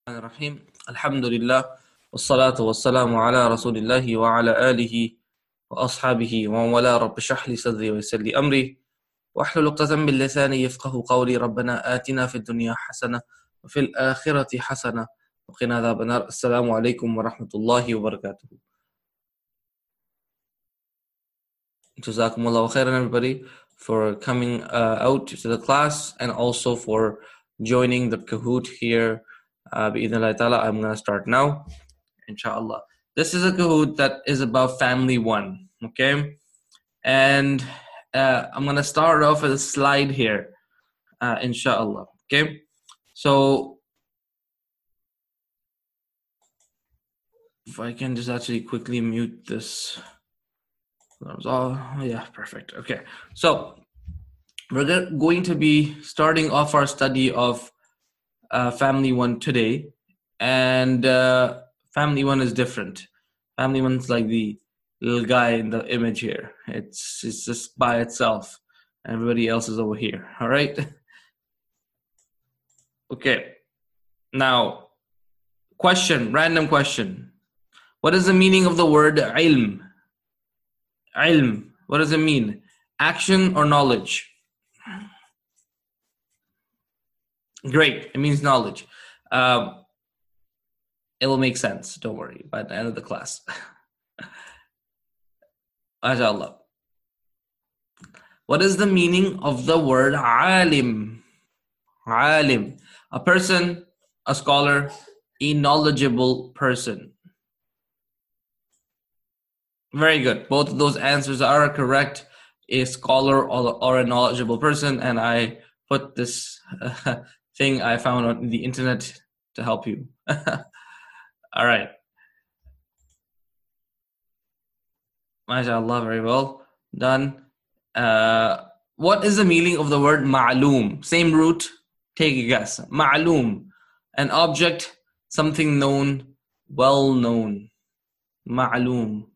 Bismillahirrahmanirrahim. Alhamdulillah. Wassalatu wassalamu ala rasulillahi wa ala alihi wa ashabihi wa wala rabbi shrah li sadri wa yassir li amri wahlul 'uqdatam min lisani yafqahu qawli. Rabbana atina fid dunya hasanah wa fil akhirati hasanah wa qina adhaban nar. Assalamu alaikum wa rahmatullahi wa barakatuh. Jazakumullahu khairan, everybody, for coming out to the class and also for joining the Kahoot here. Bi'idhnillah ta'ala, I'm going to start now, inshallah. This is a Kahoot that is about family one, okay? And I'm going to start off with a slide here, inshallah, okay? So, if I can just actually quickly mute this. That was all, yeah, perfect, okay. So, we're going to be starting off our study of family one today, and family one is different. Family one's like the little guy in the image here. It's just by itself. Everybody else is over here. All right. Okay. Now, random question. What is the meaning of the word ilm? Ilm. What does it mean? Action or knowledge? Great. It means knowledge. It will make sense. Don't worry. By the end of the class. MashaAllah. What is the meaning of the word alim? Alim. A person, a scholar, a knowledgeable person. Very good. Both of those answers are correct. A scholar or a knowledgeable person. And I put this thing I found on the internet to help you. All right. MashaAllah, very well done. What is the meaning of the word ma'loom? Same root, take a guess. Ma'loom, an object, something known, well known. Ma'loom.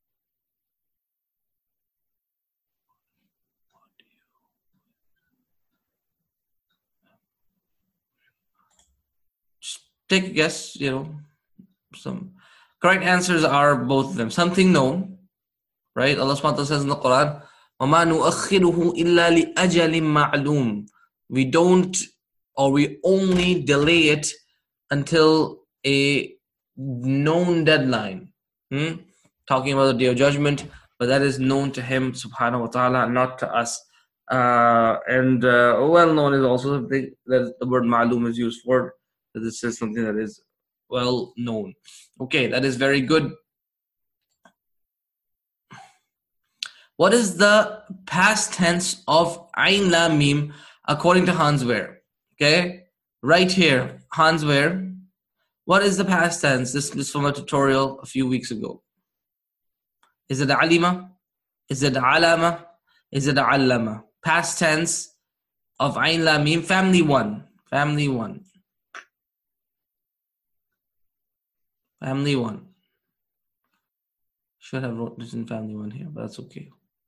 Take a guess, some correct answers are both of them. Something known, right? Allah subhanahu wa ta'ala says in the Quran, وَمَا نُؤَخِّرُهُ إِلَّا لِأَجَلٍ مَعْلُومٍ. We don't, or we only delay it until a known deadline. Talking about the Day of Judgment, but that is known to Him subhanahu wa ta'ala, not to us. And well known is also something that the word ma'loom is used for. That this is something that is well known. Okay, that is very good. What is the past tense of Ain Lam Mim according to Hans Wehr? Okay, right here, Hans Wehr. What is the past tense? This is from a tutorial a few weeks ago. Is it alima? Is it alama? Is it allama? Past tense of Ain Lam Mim, family one. Family one. Family one. Should have wrote this in family one here, but that's okay.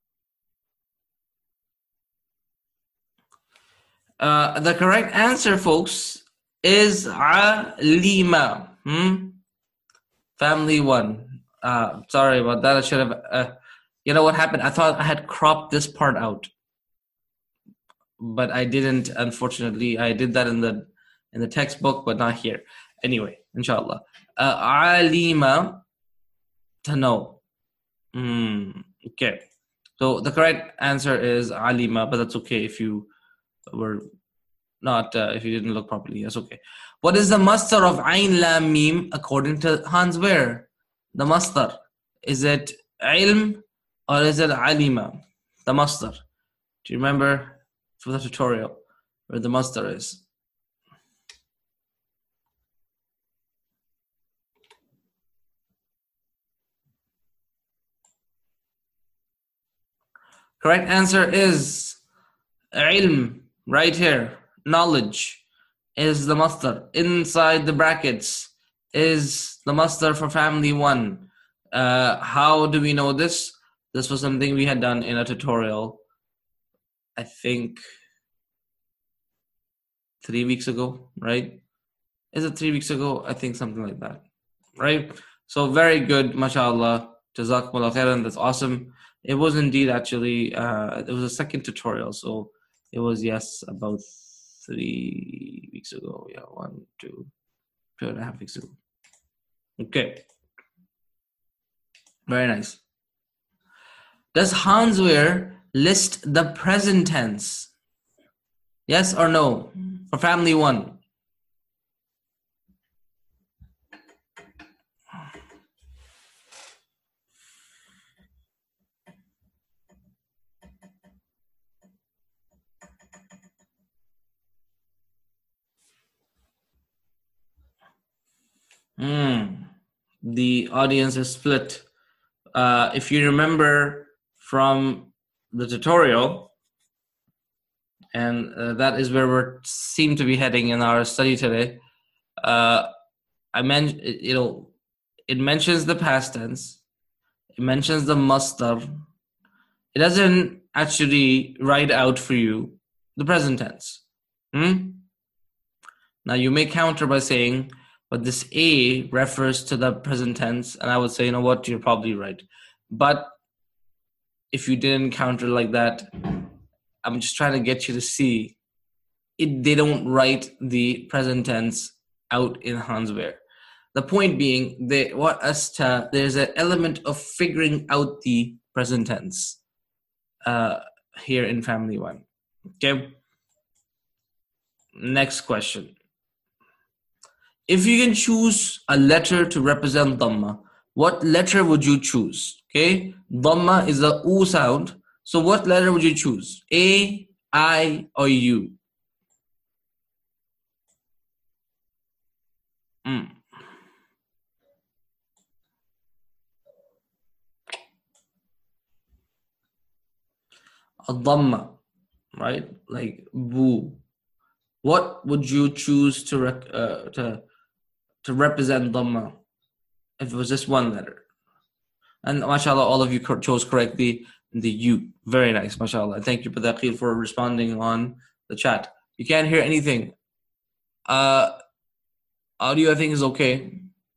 The correct answer, folks, is alima. Family one. Sorry about that. I should have. You know what happened? I thought I had cropped this part out, but I didn't. Unfortunately, I did that in the textbook, but not here. Anyway, inshallah. Alima, to know. Okay. So the correct answer is alima, but that's okay if you were not, if you didn't look properly. That's okay. What is the masdar of Ain Lam Mim according to Hans Wehr? The masdar. Is it ilm or is it alima? The masdar. Do you remember from the tutorial where the masdar is? Correct answer is ilm, right here. Knowledge is the masdar. Inside the brackets is the masdar for family one. How do we know this? This was something we had done in a tutorial, I think 3 weeks ago, right? Is it 3 weeks ago? I think something like that, right? So very good, mashallah. Jazakumullah khairan. That's awesome. It was indeed actually, it was a second tutorial. So it was, yes, about 3 weeks ago. Yeah, 2.5 weeks ago. Okay. Very nice. Does Hanswehr list the present tense? Yes or no? For family 1. The audience is split. If you remember from the tutorial, and that is where we seem to be heading in our study today. I mentioned, it mentions the past tense. It mentions the masdar. It doesn't actually write out for you the present tense. Now you may counter by saying, but this A refers to the present tense, and I would say, you know what, you're probably right. But if you didn't counter like that, I'm just trying to get you to see they don't write the present tense out in Hanswehr. The point being, they want us to, there's an element of figuring out the present tense here in family 1. Okay. Next question. If you can choose a letter to represent Dhamma, what letter would you choose? Okay. Dhamma is the U sound. So what letter would you choose? A, I, or U? A Dhamma, right? Like boo. What would you choose to represent Dhamma if it was just one letter? And mashallah, all of you chose correctly the U. Very nice, mashallah. Thank you, Badaqir, for responding on the chat. You can't hear anything. Audio, I think, is okay.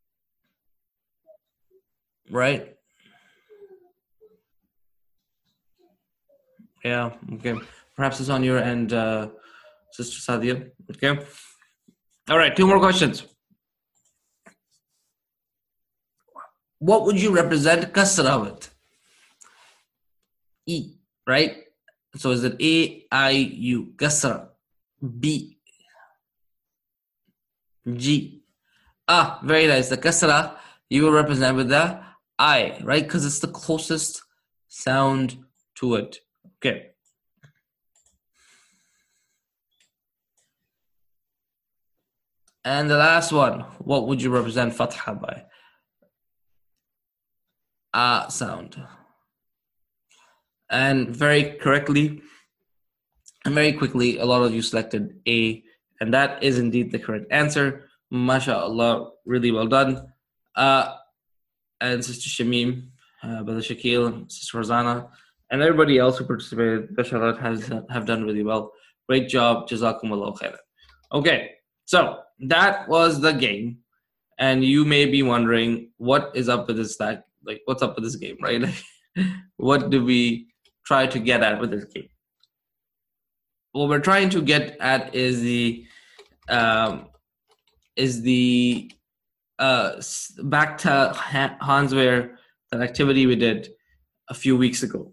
Right? Yeah, okay. Perhaps it's on your end, Sister Sadia. Okay. All right, 2 more questions. What would you represent kasra with? E, right? So is it A, I, U, kasra? B, G. Very nice. The kasra you will represent with the I, right? Because it's the closest sound to it. Okay. And the last one, what would you represent fatha by? Sound. And very correctly and very quickly, a lot of you selected A, and that is indeed the correct answer. MashaAllah, really well done. And Sister Shamim, Brother Shakil, Sister Rosanna, and everybody else who participated, mashallah, have done really well. Great job. Jazakumullah khairan. Okay, so that was the game. And you may be wondering, what is up with this stack? Like, what's up with this game, right? What do we try to get at with this game? What we're trying to get at is the back to Hanswehr, that activity we did a few weeks ago.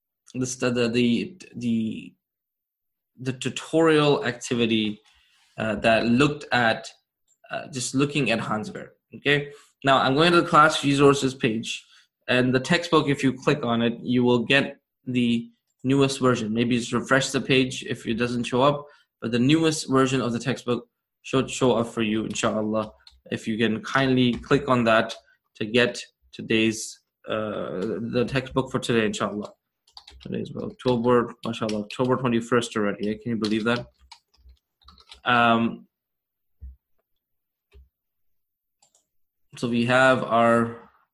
The tutorial activity that looked at just looking at Hanswehr. Okay. Now I'm going to the class resources page, and the textbook, if you click on it, you will get the newest version. Maybe just refresh the page if it doesn't show up, but the newest version of the textbook should show up for you, inshallah. If you can kindly click on that to get today's the textbook for today, inshallah. Today's October, mashallah, October 21st already. Can you believe that? So we have our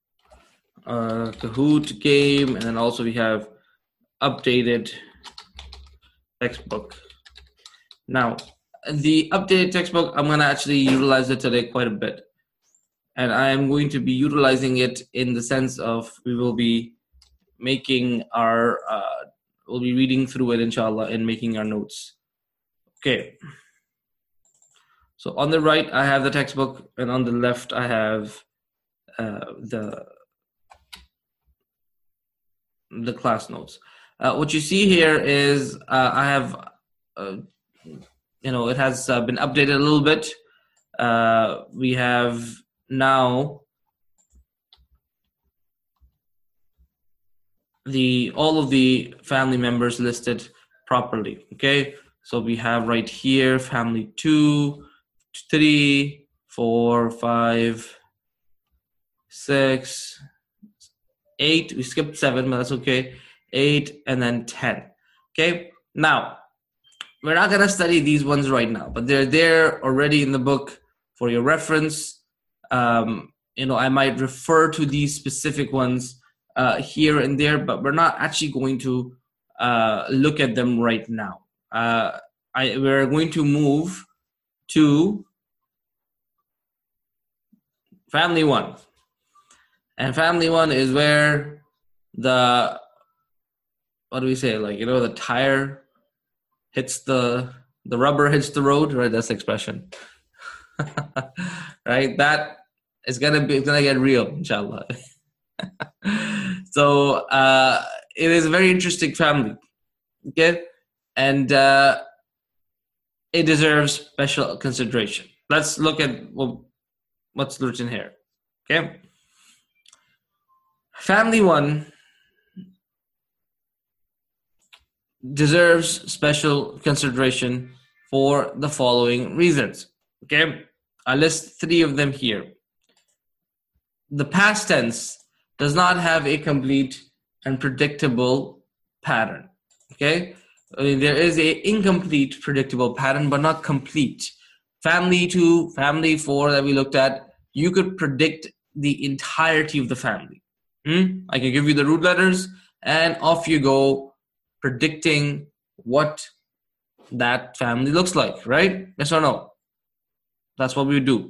Kahoot game, and then also we have updated textbook. Now, the updated textbook, I'm going to actually utilize it today quite a bit. And I am going to be utilizing it in the sense of we will be making our, we'll be reading through it, inshallah, and making our notes. Okay. So on the right, I have the textbook, and on the left, I have the class notes. What you see here is I have, it has been updated a little bit. We have now all of the family members listed properly. Okay, so we have right here family 2, 3, 4, 5, 6, 8. We skipped 7, but that's okay. 8 and then 10. Okay, now we're not going to study these ones right now, but they're there already in the book for your reference. I might refer to these specific ones here and there, but we're not actually going to look at them right now. We're going to move to family 1. And family 1 is where the tire hits the rubber hits the road, right? That's the expression. Right? That is gonna get real, inshallah. So it is a very interesting family. Okay? And it deserves special consideration. Let's look at what's written here. Okay? Family 1 deserves special consideration for the following reasons. Okay, I list 3 of them here. The past tense does not have a complete and predictable pattern. Okay, there is a incomplete predictable pattern, but not complete. Family 2, family 4 that we looked at, you could predict the entirety of the family. I can give you the root letters, and off you go, predicting what that family looks like, right? Yes or no? That's what we do.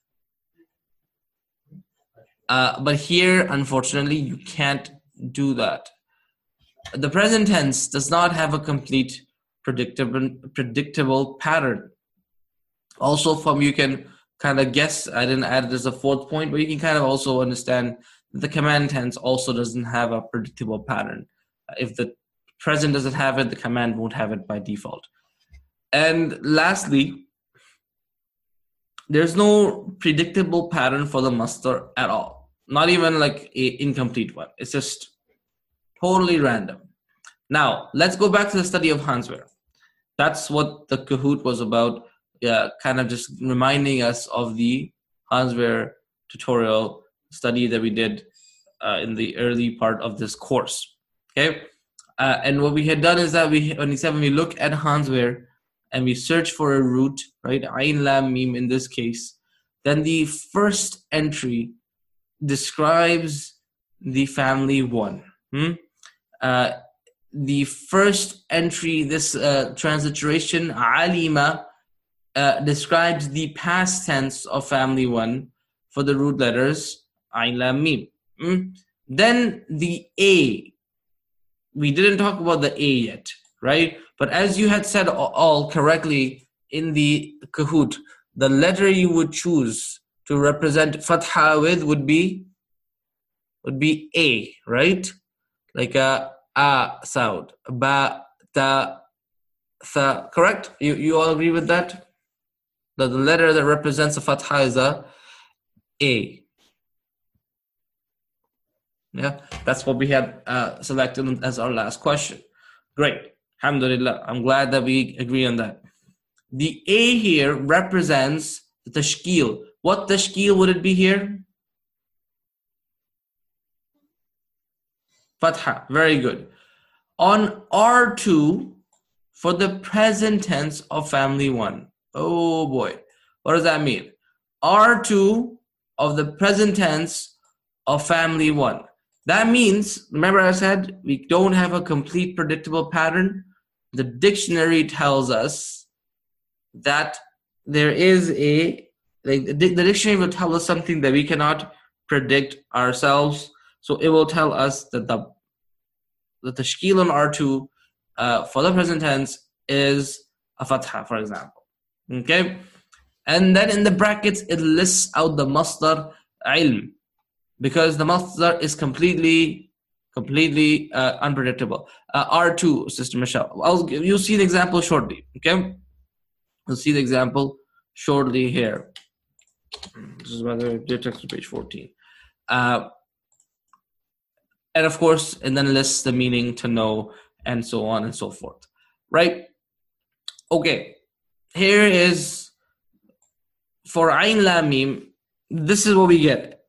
But here, unfortunately, you can't do that. The present tense does not have a complete predictable pattern. Also, you can kind of guess, I didn't add it as a 4th point, but you can kind of also understand that the command tense also doesn't have a predictable pattern. If the present doesn't have it, the command won't have it by default. And lastly, there's no predictable pattern for the masdar at all. Not even like an incomplete one. It's just totally random. Now, let's go back to the study of Hansware. That's what the Kahoot was about, kind of just reminding us of the Hansware tutorial study that we did in the early part of this course. Okay? And what we had done is that when we look at Hansware and we search for a root, right, Ain Lam Mim in this case, then the first entry describes the family 1. The first entry, this transliteration, Alima, describes the past tense of family 1 for the root letters Ain Lam Mim. Then the A. We didn't talk about the A yet, right? But as you had said all correctly in the Kahoot, the letter you would choose to represent Fatha with would be A, right? Like a sound. Ba, ta, tha. Correct? You all agree with that? The letter that represents a Fatha is a. Yeah, that's what we had selected as our last question. Great. Alhamdulillah. I'm glad that we agree on that. The A here represents the tashkil. What tashkil would it be here? Fatha. Very good. On R2, for the present tense of family 1. Oh boy. What does that mean? R2 of the present tense of family 1. That means, remember I said, we don't have a complete predictable pattern. The dictionary tells us that there is the dictionary will tell us something that we cannot predict ourselves. So it will tell us that the tashkil on R2 for the present tense is a fatha, for example. Okay? And then in the brackets, it lists out the masdar ilm, because the masdar is completely unpredictable. R2, Sister Michelle. You'll see the example shortly. Okay? You'll see the example shortly here. This is whether text on page 14. And of course, and then lists the meaning to know, and so on and so forth. Right? Okay. Here is for Ain Lam Mim. This is what we get.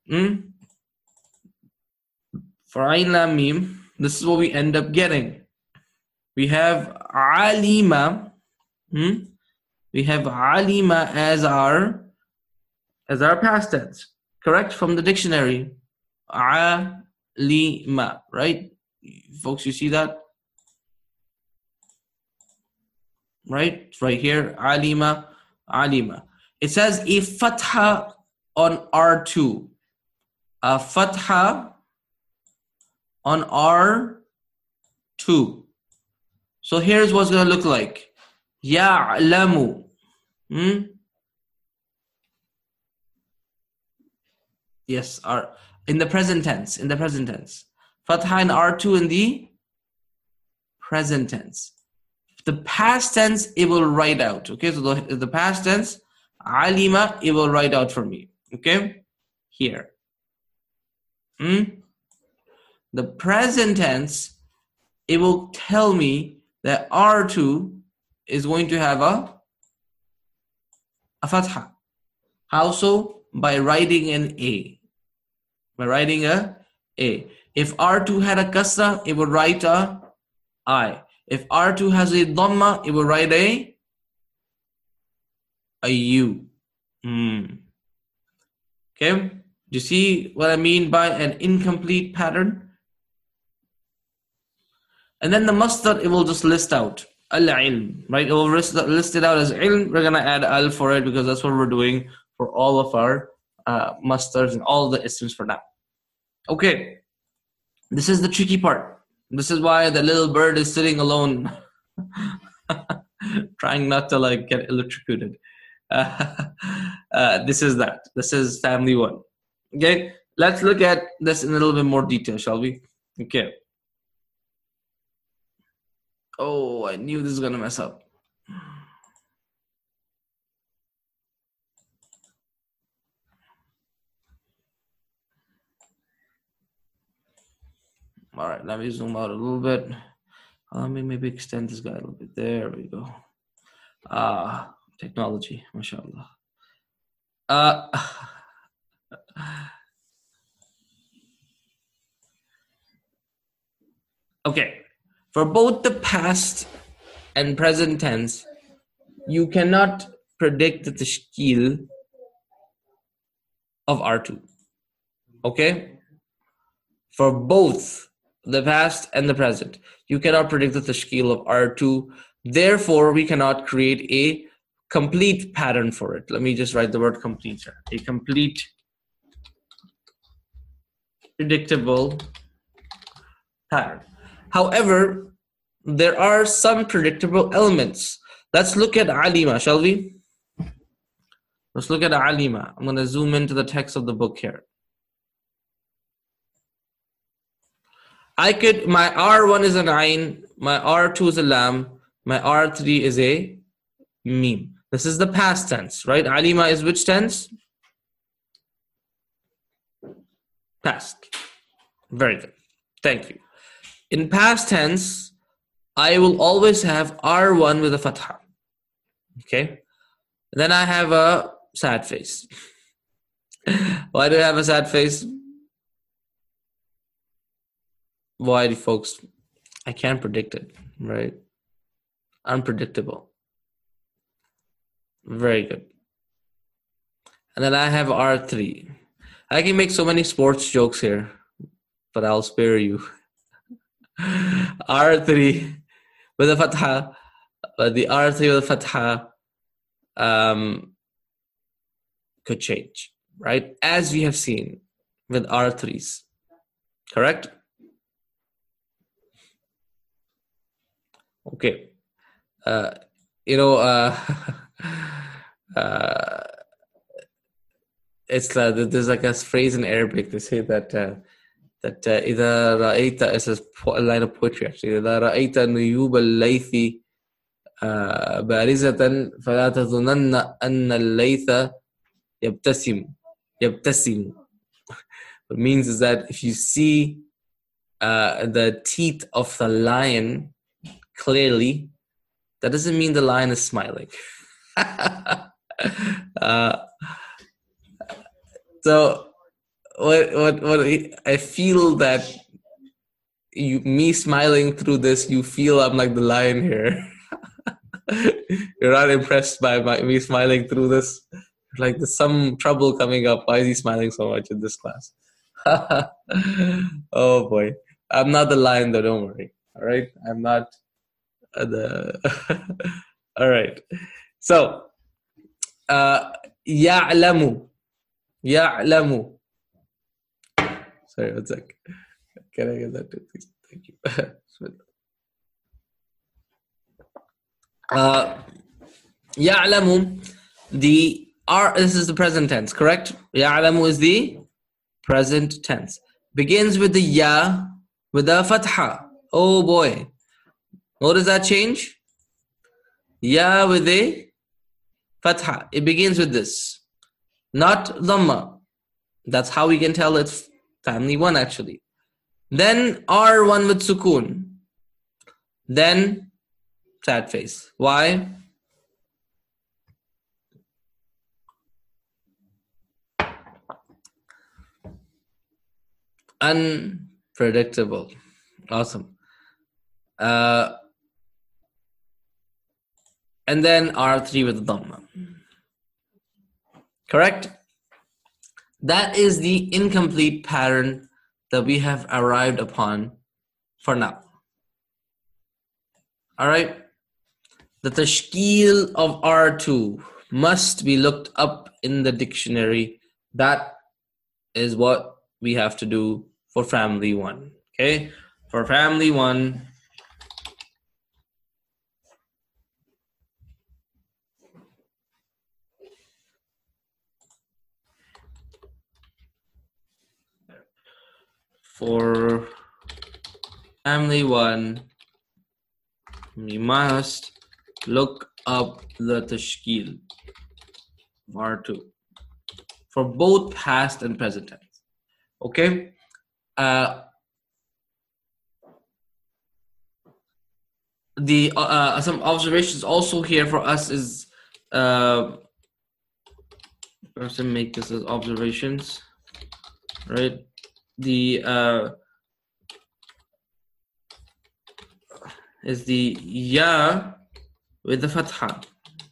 For Ain Lam Mim, this is what we end up getting. We have Alima. We have Alima as our past tense. Correct? From the dictionary. Alima. Right? Folks, you see that? Right? It's right here. Alima. It says a fatha on R2. A fatha on R2. So here's what's going to look like. Ya'lamu. Yes, in the present tense. Fatha in R2 in the present tense. The past tense, it will write out. Okay, so the past tense, alima, it will write out for me. Okay, here. The present tense, it will tell me that R2 is going to have a fatha. How so? By writing an A. If R2 had a kasra, it would write a I. If R2 has a dhamma, it will write a U. Okay? Do you see what I mean by an incomplete pattern? And then the masdar, it will just list out al-ilm, right? It will list it out as ilm. We're going to add al for it because that's what we're doing for all of our masdars and all the isms for now. Okay. This is the tricky part. This is why the little bird is sitting alone, trying not to get electrocuted. This is that. This is family one. Okay, let's look at this in a little bit more detail, shall we? Okay. Oh, I knew this was gonna mess up. All right, let me zoom out a little bit. Let me maybe extend this guy a little bit. There we go. Technology, mashallah. Okay, for both the past and present tense, you cannot predict the tashkil of R2. Okay? For both the past and the present, you cannot predict the tashkil of R2. Therefore, we cannot create a complete pattern for it. Let me just write the word complete here. A complete, predictable pattern. However, there are some predictable elements. Let's look at alima, shall we? Let's look at alima. I'm going to zoom into the text of the book here. My R1 is an ayn, my R2 is a lam, my R3 is a meme. This is the past tense, right? Alima is which tense? Past. Very good. Thank you. In past tense, I will always have R1 with a fatha. Okay? Then I have a sad face. Why do I have a sad face? Why, folks? I can't predict it, right? Unpredictable. Very good. And then I have R3. I can make so many sports jokes here, but I'll spare you. R3 with a fatha, the R3 with a fatha, could change, right? As we have seen with R3s, correct? Okay. You know, it's there's like a phrase in Arabic. They say that إذا رأيت, it's a line of poetry actually. إذا رأيت نيوب الليث بارزة فلا تظنن أن الليث يبتسم. What it means is that if you see the teeth of the lion clearly, that doesn't mean the lion is smiling. So what I feel that me smiling through this, you feel I'm like the lion here. You're not impressed by me smiling through this. Like there's some trouble coming up. Why is he smiling so much in this class? Oh boy. I'm not the lion though, don't worry. All right? I'm not the... All right. So, يعلم. Sorry, one sec. Can I get that too, please? Thank you. يعلم, this is the present tense, correct? يعلم is the present tense. Begins with the ya with the fatha. Oh boy. Notice that change? Ya with the fatha. It begins with this. Not dhamma. That's how we can tell it's family 1 actually. Then R1 with sukoon. Then sad face. Why? Unpredictable. Awesome. And then R3 with dhamma. Correct? That is the incomplete pattern that we have arrived upon for now. All right? The tashkil of R2 must be looked up in the dictionary. That is what we have to do for family 1. Okay? For family 1, we must look up the tashkil of R2 for both past and present tense. Okay? Some observations also here for us is perhaps make this as observations, right? Is the ya with the fatha.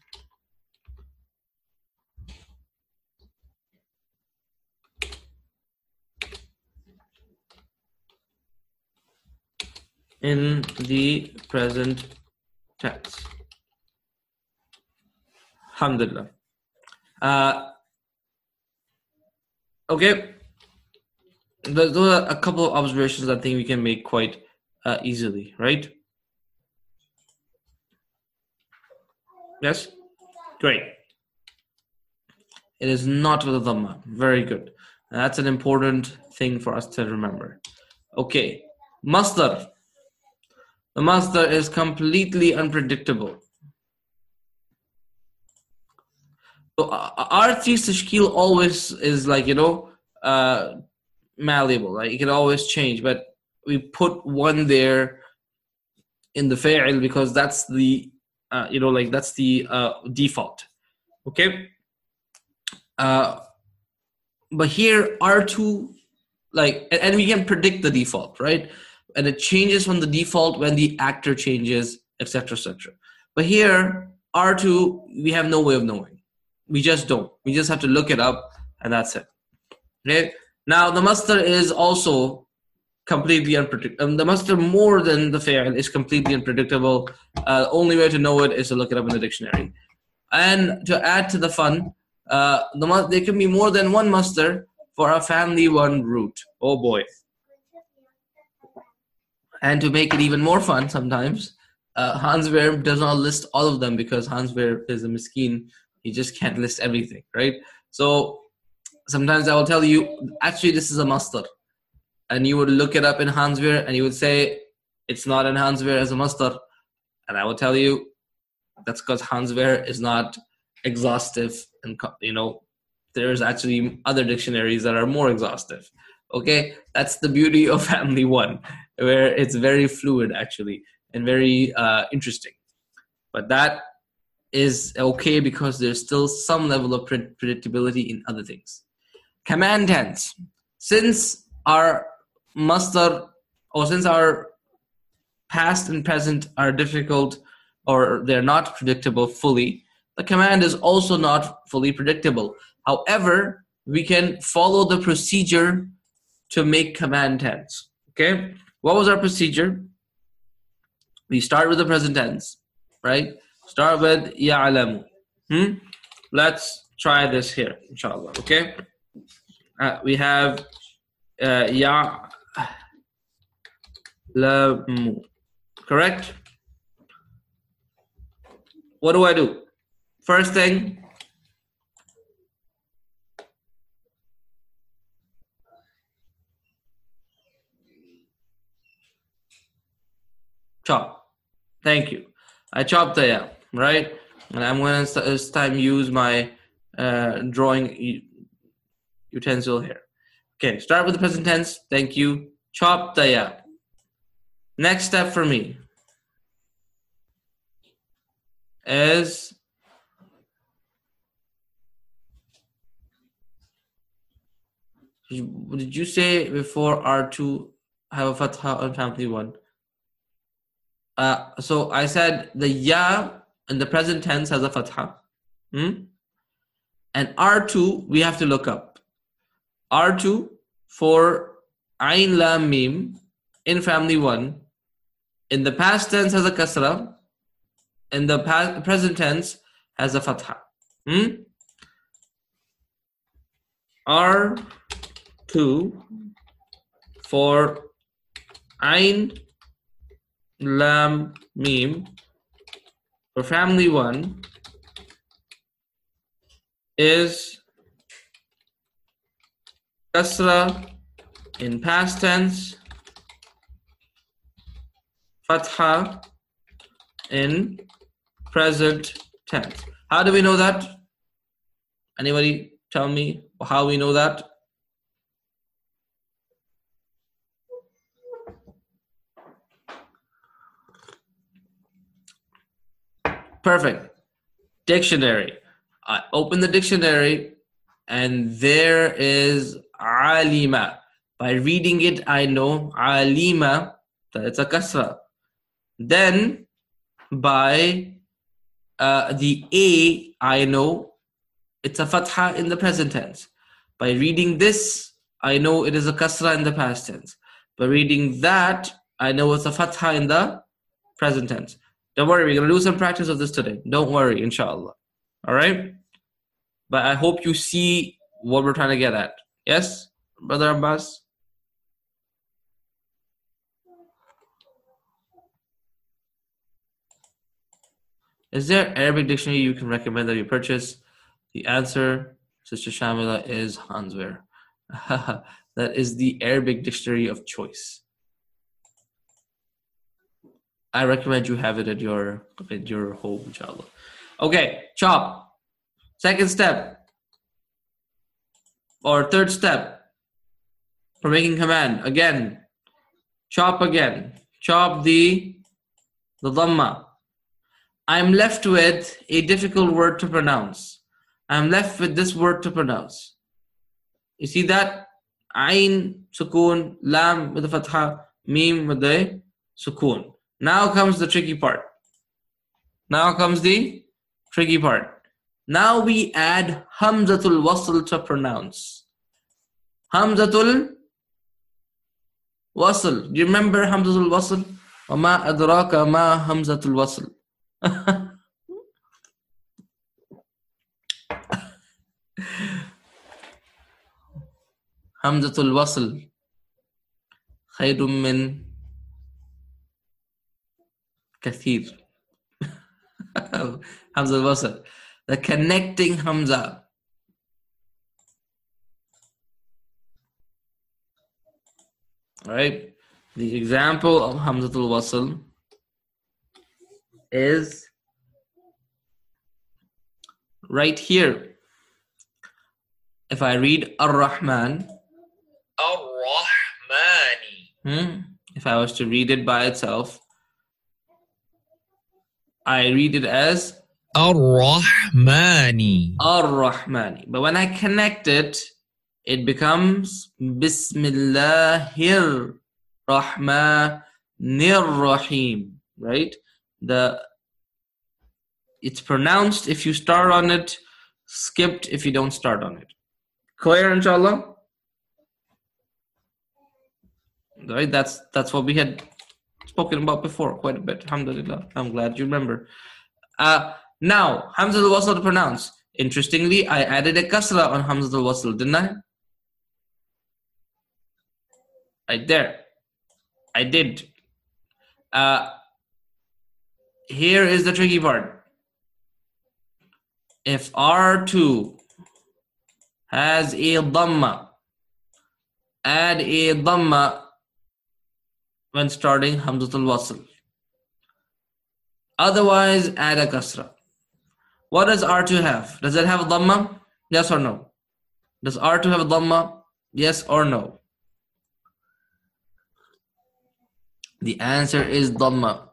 In the present tense. Alhamdulillah. Okay. Those are a couple of observations I think we can make quite easily, right? Yes? Great. It is not with a dhamma. Very good. That's an important thing for us to remember. Okay. Masdar. The masdar is completely unpredictable. So R3's tashkil always is like, malleable. Like it can always change, but we put 1 there in the fa'il because that's the, that's the default. Okay? But here R2, and we can predict the default, right? And it changes from the default when the actor changes, etc., etc. But here, R2, we have no way of knowing. We just don't. We just have to look it up, and that's it. Okay? Now, the masdar is also completely unpredictable. The masdar more than the fa'il is completely unpredictable. Only way to know it is to look it up in the dictionary. And to add to the fun, there can be more than one masdar for a family one root. Oh boy. And to make it even more fun sometimes, Hans Wehr does not list all of them because Hans Wehr is a miskin. He just can't list everything, right? So sometimes I will tell you, actually this is a masdar. And you would look it up in Hans Wehr and you would say, it's not in Hans Wehr as a masdar. And I will tell you, that's because Hans Wehr is not exhaustive. And, there's actually other dictionaries that are more exhaustive. Okay, that's the beauty of Family One, where it's very fluid actually and very interesting. But that is okay because there's still some level of predictability in other things. Command tense. Since our masdar, or since our past and present are difficult or they're not predictable fully, the command is also not fully predictable. However, we can follow the procedure to make command tense. Okay, what was our procedure? We start with the present tense, right? Start with ya'lamu. Let's try this here, inshallah. Okay, we have ya'lamu. Correct? What do I do? First thing, chop. Thank you. I chopped the ya, right? And I'm going to this time use my drawing utensil here. Okay, start with the present tense. Thank you. Chop the ya. Next step for me is did you say before R2 have a fatha on family one? So I said the ya in the present tense has a fatha. And R2 we have to look up. R2 for Ain Lam Mim in family one in the past tense has a kasra. In the present tense has a fatha. R2 for Ain Lam Mim for family one is kasra in past tense, fatha in present tense. How do we know that? Anybody tell me how we know that? Perfect. Dictionary. I open the dictionary and there is alima. By reading it, I know alima, that it's a kasra. Then by the A, I know it's a fatha in the present tense. By reading this, I know it is a kasra in the past tense. By reading that, I know it's a fatha in the present tense. Don't worry, we're going to do some practice of this today. Don't worry, inshallah. All right? But I hope you see what we're trying to get at. Yes, Brother Abbas? Is there an Arabic dictionary you can recommend that you purchase? The answer, Sister Shamila, is Hans Wehr. That is the Arabic dictionary of choice. I recommend you have it at your home, inshallah. Okay, chop. Second step or third step for making command. Again, chop again. Chop the dhamma. I'm left with a difficult word to pronounce. I'm left with this word to pronounce. You see that? Ain, sukoon, lam with the fatha, mim with the sukoon. Now comes the tricky part. Now we add hamzatul wasl to pronounce. Hamzatul wasl. Do you remember hamzatul wasl? وَمَا أَدْرَاكَ مَا هَمْزَةُ الْوَصْلِ. همزة الوصل خير من كثير. Hamza al-Wasl, the connecting Hamza. All right. The example of Hamza al-Wasl is right here. If I read Ar-Rahman, Ar-Rahmani. If I was to read it by itself, I read it as Ar-Rahmani. Ar-Rahmani. But when I connect it, it becomes Bismillahir Rahmanir Rahim. Right? It's pronounced if you start on it, skipped if you don't start on it. Clear, inshallah? Right? That's what we had spoken about before quite a bit. Alhamdulillah. I'm glad you remember. Now, Hamza al-Wasl to pronounce. Interestingly, I added a kasra on Hamza al-Wasl, didn't I? Right there. I did. Here is the tricky part. If R2 has a dhamma, add a dhamma when starting Hamza al-Wasl. Otherwise, add a kasra. What does R2 have? Does it have a dhamma? Yes or no? Does R2 have a dhamma? Yes or no? The answer is dhamma.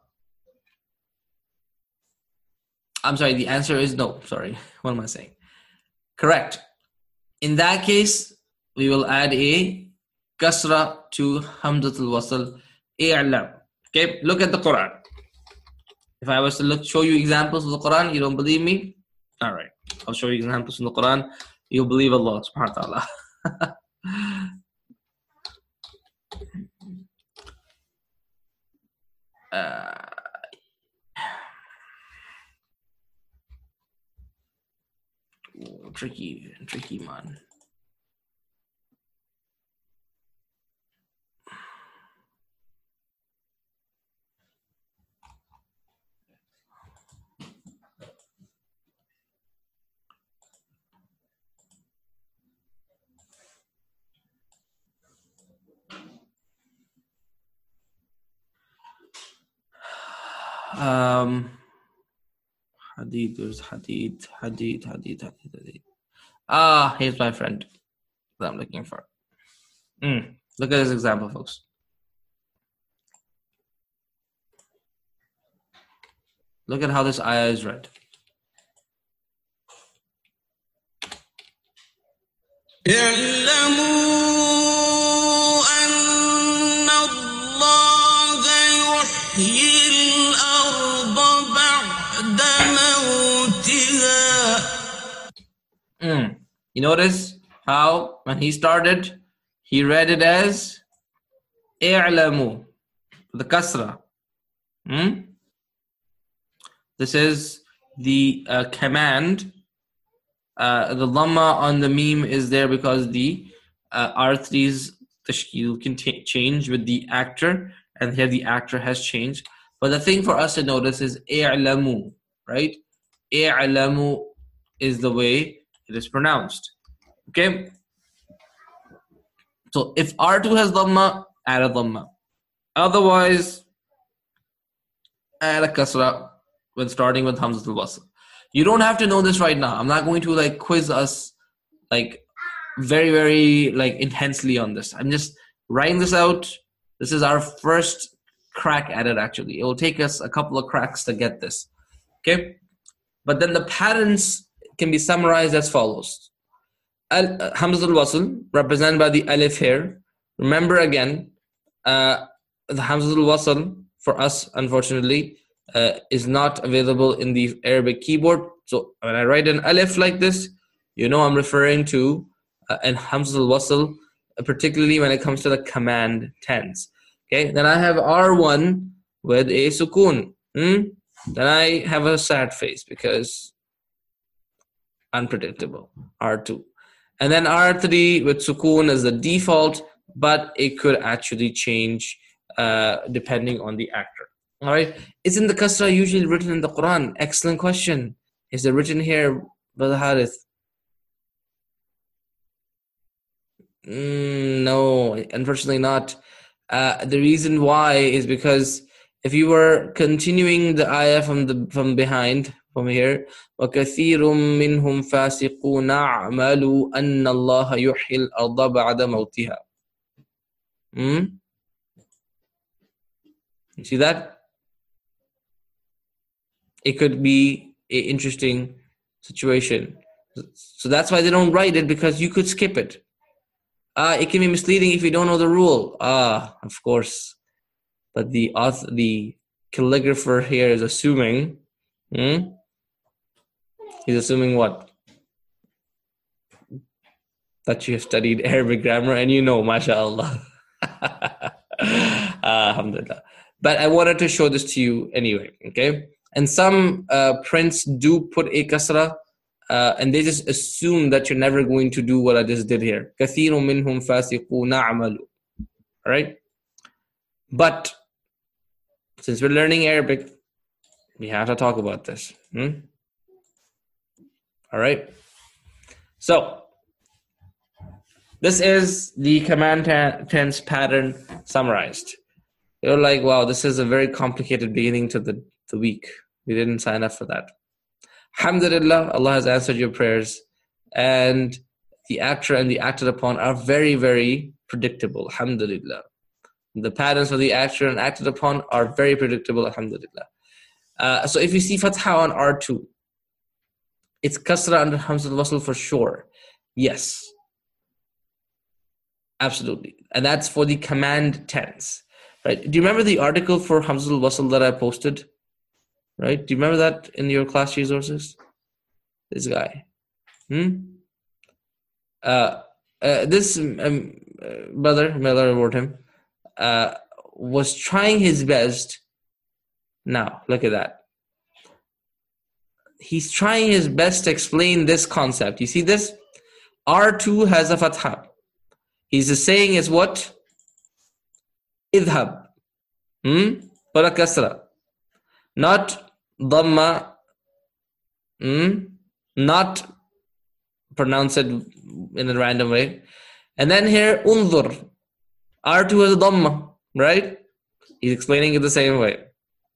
I'm sorry, the answer is no. Sorry, what am I saying? Correct. In that case, we will add a kasra to Hamza al-Wasl. I'lam. Okay, look at the Quran. If I was to show you examples of the Quran, you don't believe me? All right, I'll show you examples from the Quran. You'll believe Allah subhanahu wa ta'ala. Tricky man. Hadith, there's Hadith. Here's my friend that I'm looking for. Look at this example, folks. Look at how this ayah is read. You notice how when he started, he read it as i'lamu, the kasra. This is the command. The dhamma on the meme is there because the R3's tashkil can change with the actor, and here the actor has changed. But the thing for us to notice is i'lamu, right? I'lamu is the way it is pronounced. Okay? So if R2 has dhamma, add a dhamma. Otherwise, add a kasra when starting with Hamza al-Wasl. You don't have to know this right now. I'm not going to quiz us very, very intensely on this. I'm just writing this out. This is our first crack at it, actually. It will take us a couple of cracks to get this. Okay? But then the patterns can be summarized as follows. Hamza al-Wasl, represented by the alif here. Remember again, the Hamza al-Wasl, for us, unfortunately, is not available in the Arabic keyboard. So when I write an alif like this, you know I'm referring to an Hamza al-Wasl, particularly when it comes to the command tense. Okay, then I have R1 with a sukoon. Then I have a sad face because unpredictable. R2. And then R3 with sukoon is the default, but it could actually change depending on the actor. All right. Isn't the kasra usually written in the Quran? Excellent question. Is it written here, Brother Harith? No, unfortunately not. The reason why is because if you were continuing the ayah from behind, from here, وَكَثِيرٌ مِّنْهُمْ فَاسِقُونَ أَعْمَلُوا أَنَّ اللَّهَ يُحْيِي الْأَرْضَ بَعْدَ مَوْتِهَا. You see that? It could be an interesting situation. So that's why they don't write it, because you could skip it. It can be misleading if you don't know the rule. Of course. But the calligrapher here is assuming. He's assuming what? That you have studied Arabic grammar and you know, mashallah. Alhamdulillah. But I wanted to show this to you anyway, okay? And some prints do put a kasra, and they just assume that you're never going to do what I just did here. كَثِيرٌ مِّنْهُمْ فَاسِقُونَ أَعْمَلُوا. All right? But since we're learning Arabic, we have to talk about this. All right? So, this is the command tense pattern summarized. You're like, wow, this is a very complicated beginning to the week. We didn't sign up for that. Alhamdulillah, Allah has answered your prayers. And the actor and the acted upon are very, very predictable. Alhamdulillah. The patterns of the actor and acted upon are very predictable. Alhamdulillah. So if you see fatha on R2, it's kasra under hamzah al-wasl for sure. Yes. Absolutely. And that's for the command tense. Right? Do you remember the article for hamzah al-wasl that I posted? Right? Do you remember that in your class resources? This guy. This brother, may Allah reward him, was trying his best. Now, look at that. He's trying his best to explain this concept. You see this? R2 has a fatha. He's saying is what? Idhab. Wala kasra. Not dhamma. Not pronounce it in a random way. And then here, unzur. R2 has a dhamma, right? He's explaining it the same way.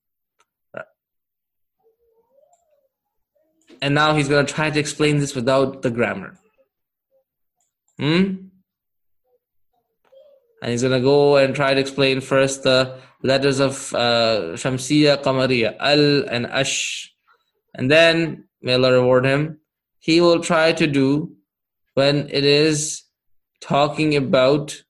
And now he's going to try to explain this without the grammar. And he's going to go and try to explain first the letters of Shamsiya, Qamariya, Al and Ash. And then, may Allah reward him, he will try to do when it is talking about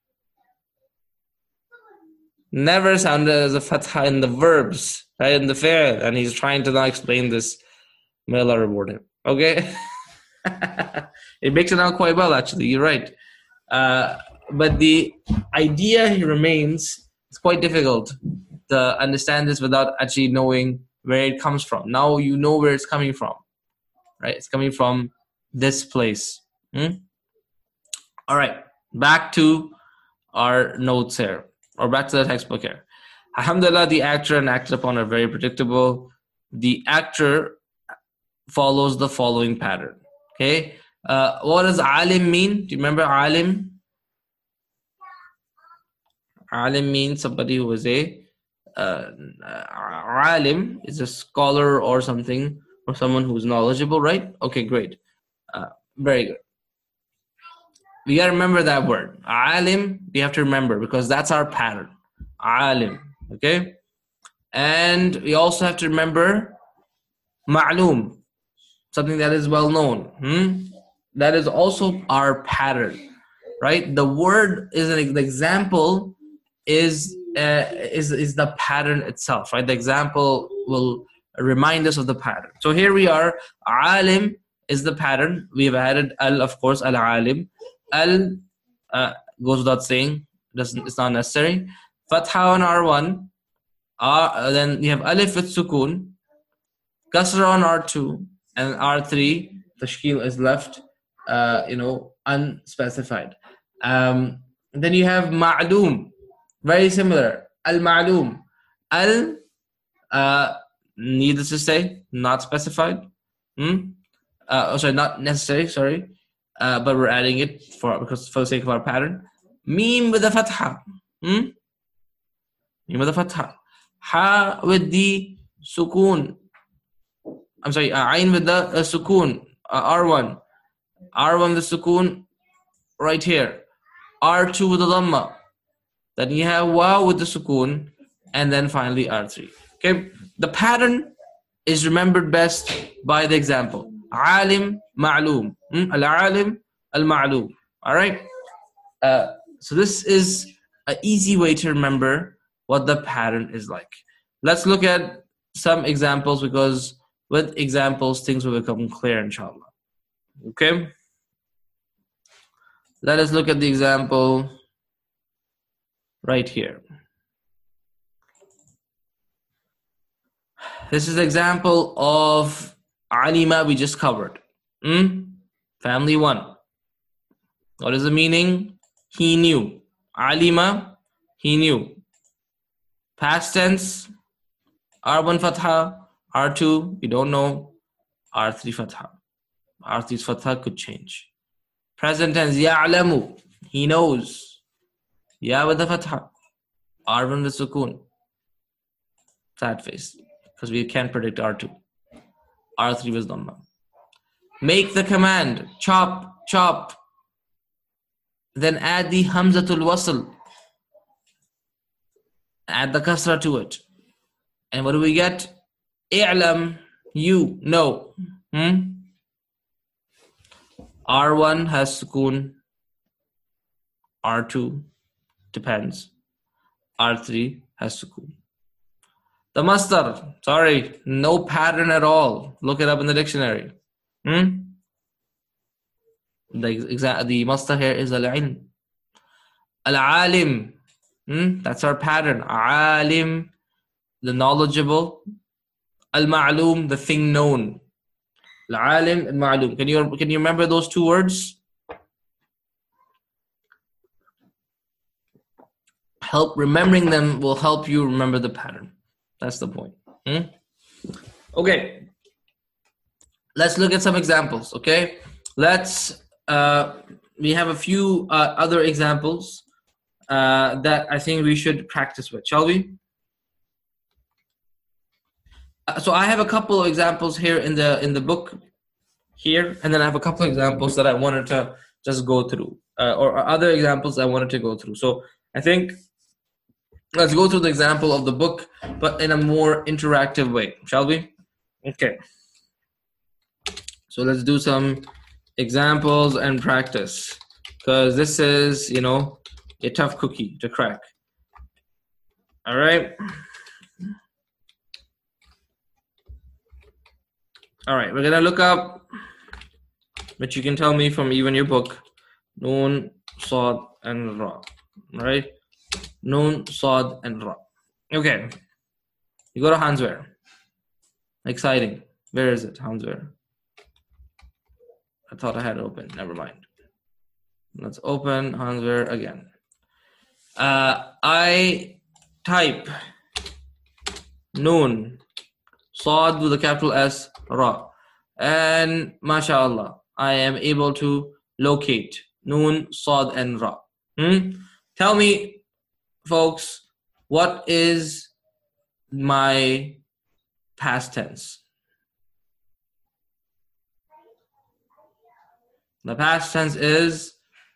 never sounded as a fatha in the verbs, right, in the fi'l. And he's trying to now explain this. May Allah reward him. Okay? It makes it out quite well, actually. You're right. But the idea remains, it's quite difficult to understand this without actually knowing where it comes from. Now you know where it's coming from. Right? It's coming from this place. All right. Back to our notes here. Or back to the textbook here. Alhamdulillah, the actor and acted upon are very predictable. The actor follows the following pattern. Okay? What does alim mean? Do you remember alim? Alim means somebody who is a alim is a scholar or something, or someone who's knowledgeable, right? Okay, great. Very good. We got to remember that word. Alim, we have to remember, because that's our pattern. Alim. Okay? And we also have to remember ma'loom, something that is well known. That is also our pattern, right? The word is the example is the pattern itself, right? The example will remind us of the pattern. So here we are. Alim is the pattern. We have added al, of course, al-alim. Al goes without saying. It's not necessary. Fatha on R1. Then we have alif with sukoon. Kasra on R2. And R3 tashkil is left, unspecified. Then you have ma'loom, very similar. Al-ma'loom. Al, needless to say, not specified. Sorry, not necessary, sorry. But we're adding it for the sake of our pattern. Mim with the fatha. Mim with the fatha. Ha with the sukoon. I'm sorry, ayn with the sukoon. R1. R1 with the sukoon right here. R2 with the dhamma. Then you have waw with the sukoon. And then finally R3. Okay, the pattern is remembered best by the example. Alim, ma'loom. Al-alim, al-ma'loom. All right. So this is an easy way to remember what the pattern is like. Let's look at some examples, because with examples things will become clear, inshallah. Okay. Let us look at the example right here. This is the example of alima we just covered. Family 1. What is the meaning? He knew. Alima, he knew. Past tense, R1 fatha, R2, we don't know. R3 fatha. R3's fatha could change. Present tense, ya'lamu, he knows. Ya with the fatha. R1 with sukoon. Sad face, because we can't predict R2. R3 with dhamma. Make the command, chop, chop. Then add the hamzatul wasl. Add the kasra to it. And what do we get? I'lam, you know. R1 has sukoon. R2 depends. R3 has sukoon. The masdar, sorry, no pattern at all. Look it up in the dictionary. The masdar here is al-ilm. Al-alim, that's our pattern. Alim, the knowledgeable. Al-ma'loom, the thing known. Al-alim, al-ma'loom. Can you remember those two words? Remembering them will help you remember the pattern. That's the point. Okay. Let's look at some examples. Okay. We have a few other examples that I think we should practice with. Shall we? So I have a couple of examples here in the book here, and then I have a couple of examples that I wanted to just go through, or other examples I wanted to go through. So I think let's go through the example of the book, but in a more interactive way, shall we? Okay. So let's do some examples and practice, because this is, a tough cookie to crack. All right. All right, we're gonna look up, but you can tell me from even your book, Noon, Sad, and Ra. Right? Noon, Sad, and Ra. Okay. You go to Hansware. Exciting. Where is it, Hansware? I thought I had it open. Never mind. Let's open Hansware again. I type Noon, Sad with a capital S, Ra. And mashallah, I am able to locate Noon, Sad, and Ra. Tell me, folks, what is my past tense? The past tense is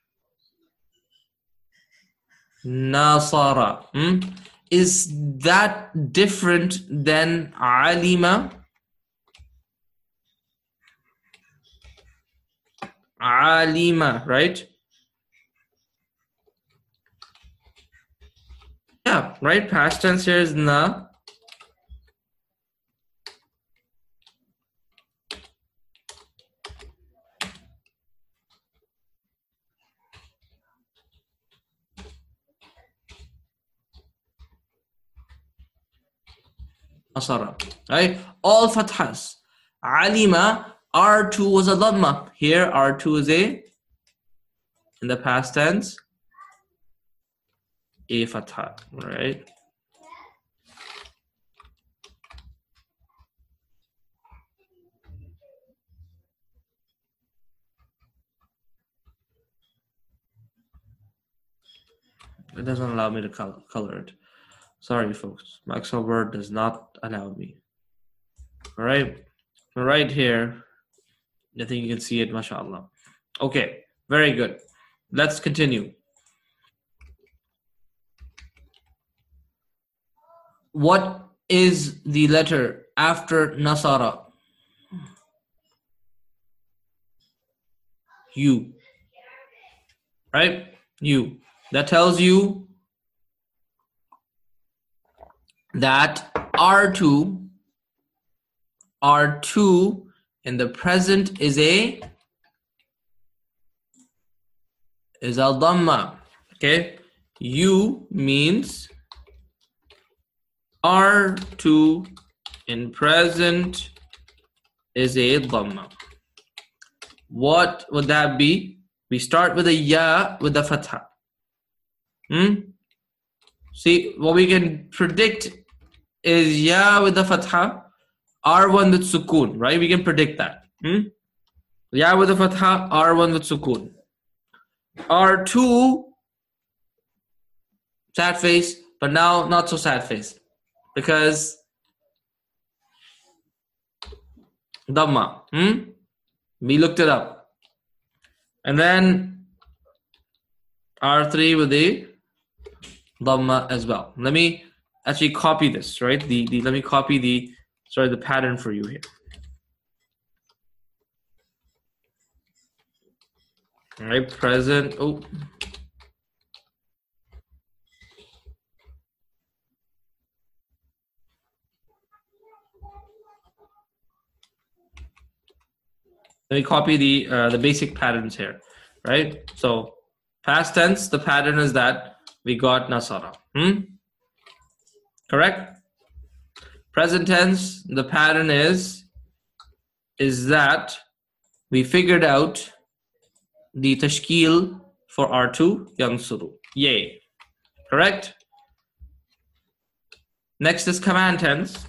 Nasara. Is that different than Alima? Alima, right? Yeah, right? Past tense here is Na. Nasara, right? All fathas. Alima, R2 was a dhamma. Here, R2 is in the past tense, a fatha, right? It doesn't allow me to color it. Sorry, folks. My Excel Word does not allow me. All right. Right here, I think you can see it, mashallah. Okay, very good. Let's continue. What is the letter after Nasara? U. Right? U. That tells you that R2 in the present is a dhamma. Okay? U means R2 in present is a dhamma. What would that be? We start with a ya with a fatha. See, what we can predict is ya with the fatha, R1 with sukoon, right? We can predict that. Ya with the fatha, R1 with sukoon. R2, sad face, but now not so sad face. Because dhamma. We looked it up. And then R3 with the dhamma as well. Let me actually copy this, right? Let me copy the pattern for you here. All right, present. Oh. Let me copy the basic patterns here, right? So past tense, the pattern is that we got Nasara. Correct? Present tense, the pattern is that we figured out the tashkil for R2, yansuru. Yay. Correct? Next is command tense.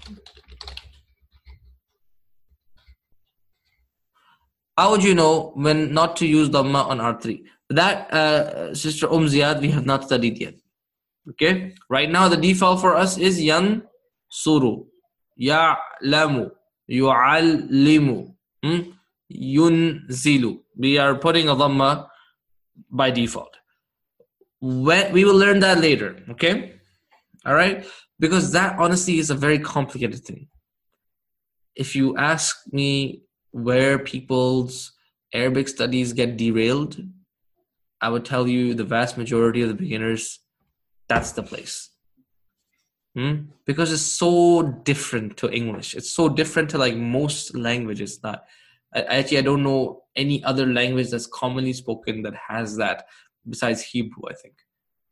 How would you know when not to use dhamma on R3? That, Sister Ziyad, we have not studied yet. Okay? Right now, the default for us is yansuru, ya'lamu, yu'allimu, yunzilu. We are putting a dhamma by default. We will learn that later. Okay? All right? Because that honestly is a very complicated thing. If you ask me where people's Arabic studies get derailed, I would tell you the vast majority of the beginners, that's the place. Because it's so different to English. It's so different to like most languages. I don't know any other language that's commonly spoken that has that besides Hebrew, I think.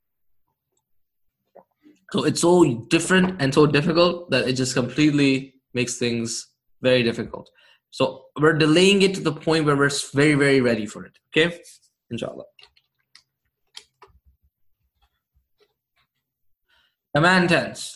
So it's so different and so difficult that it just completely makes things very difficult. So we're delaying it to the point where we're very, very ready for it. Okay? Inshallah. Command tense.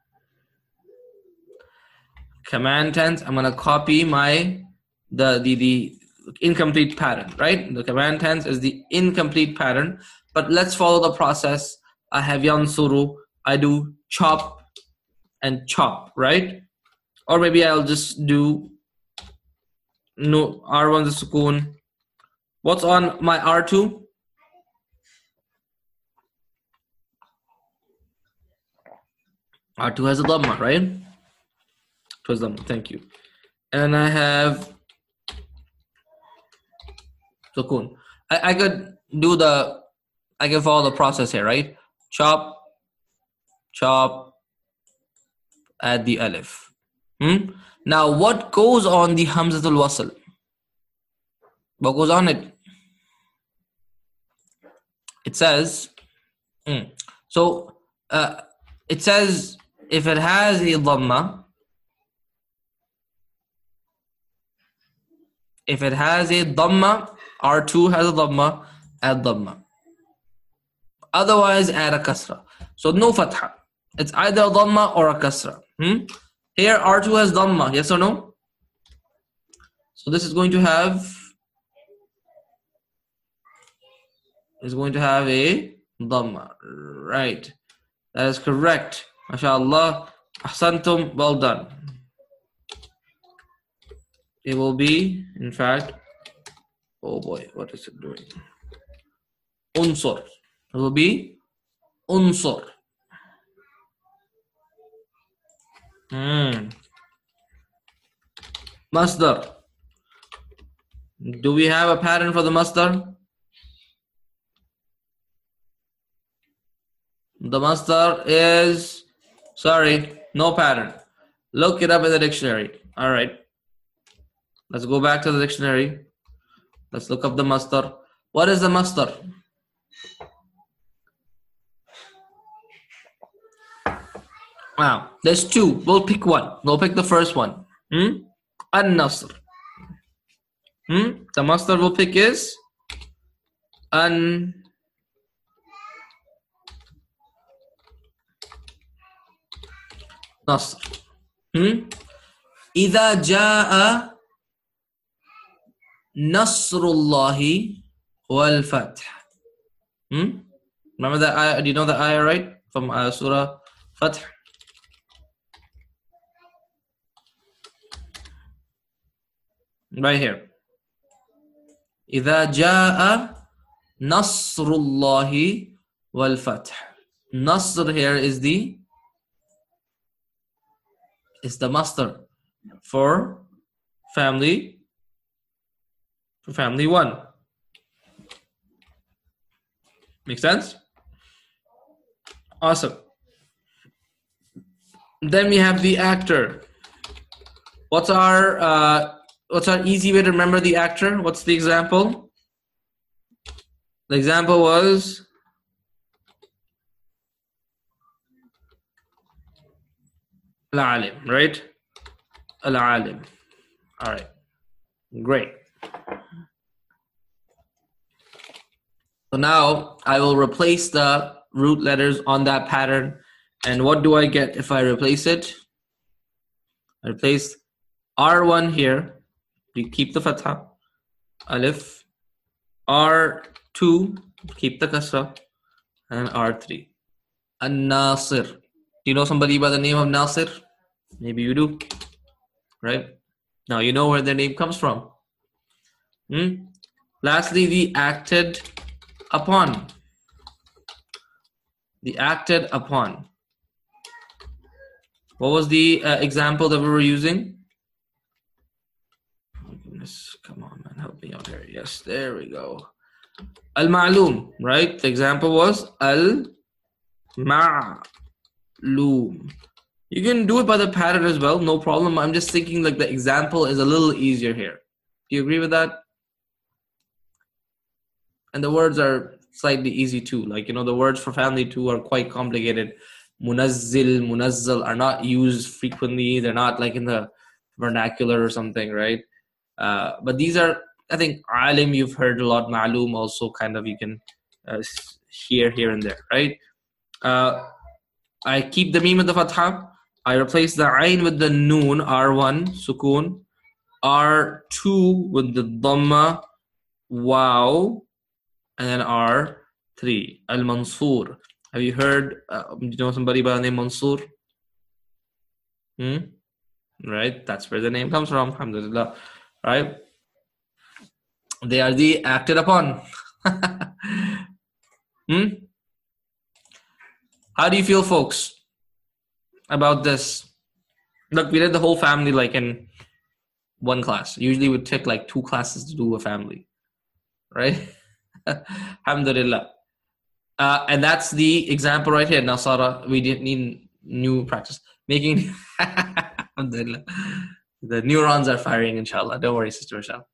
Command tense. I'm gonna copy the incomplete pattern, right? The command tense is the incomplete pattern, but let's follow the process. I have yansuru. I do chop and chop, right? Or maybe I'll just do no R1 the sukoon. What's on my R2? R2 has a dhamma, right? It was dhamma, thank you. And I have sukoon. I could follow the process here, right? Chop, add the alif. Now, what goes on the Hamzatul Wasl? What goes on it? It says, so it says if it has a dhamma, If it has a dhamma, R2 has a dhamma, add dhamma. Otherwise, add a kasra. So no fatha. It's either a dhamma or a kasra. Here, R2 has dhamma. Yes or no? So this is going to have a dhamma. Right. That is correct. MashaAllah. Ahsantum. Well done. It will be, in fact, oh boy, what is it doing? Unsur. It will be unsur. Masdar. Do we have a pattern for the masdar? The masdar is, sorry, no pattern. Look it up in the dictionary. All right. Let's go back to the dictionary. Let's look up the masdar. What is the masdar? Wow, there's two. We'll pick one. We'll pick the first one. An-nasr. The masdar we'll pick is an-nasr. إذا جاء نصر الله والفتح. Remember that ayah? Do you know the ayah, right? From Surah Fath. Right here. إذا جاء نصر الله والفتح. Nasr here is the masdar for family one. Make sense? Awesome. Then we have the actor. What's our easy way to remember the actor? What's the example? The example was Al-Alim, right? Al-Alim. All right. Great. So now I will replace the root letters on that pattern. And what do I get if I replace it? I replace R1 here. We keep the fatha. Alif. R2, keep the kasra. And R3. An-Nasir. Do you know somebody by the name of Nasir? Maybe you do. Right? Now you know where their name comes from. Lastly, the acted upon. The acted upon. What was the example that we were using? Oh goodness, come on, man, help me out here. Yes, there we go. Al-Ma'lum, right? The example was Al-Ma'lum. You can do it by the pattern as well, no problem. I'm just thinking like the example is a little easier here. Do you agree with that? And the words are slightly easy too. Like, the words for family too are quite complicated. Munazzil, munazzal are not used frequently. They're not like in the vernacular or something, right? But these are, I think, alim you've heard a lot. Ma'lum also kind of you can hear here and there, right? I keep the meme with the fatha. I replace the ayn with the noon, R1, sukoon. R2 with the dhamma, wow. And then R3, Al-Mansur. Have you heard, do you know somebody by the name Mansur? Right, that's where the name comes from, alhamdulillah. Right? They are the acted upon. How do you feel, folks, about this? Look, we did the whole family like in one class. Usually it would take like 2 classes to do a family. Right? Alhamdulillah. And that's the example right here. Now, Sarah, we didn't need new practice. Making, alhamdulillah. The neurons are firing, inshallah. Don't worry, Sister Michelle.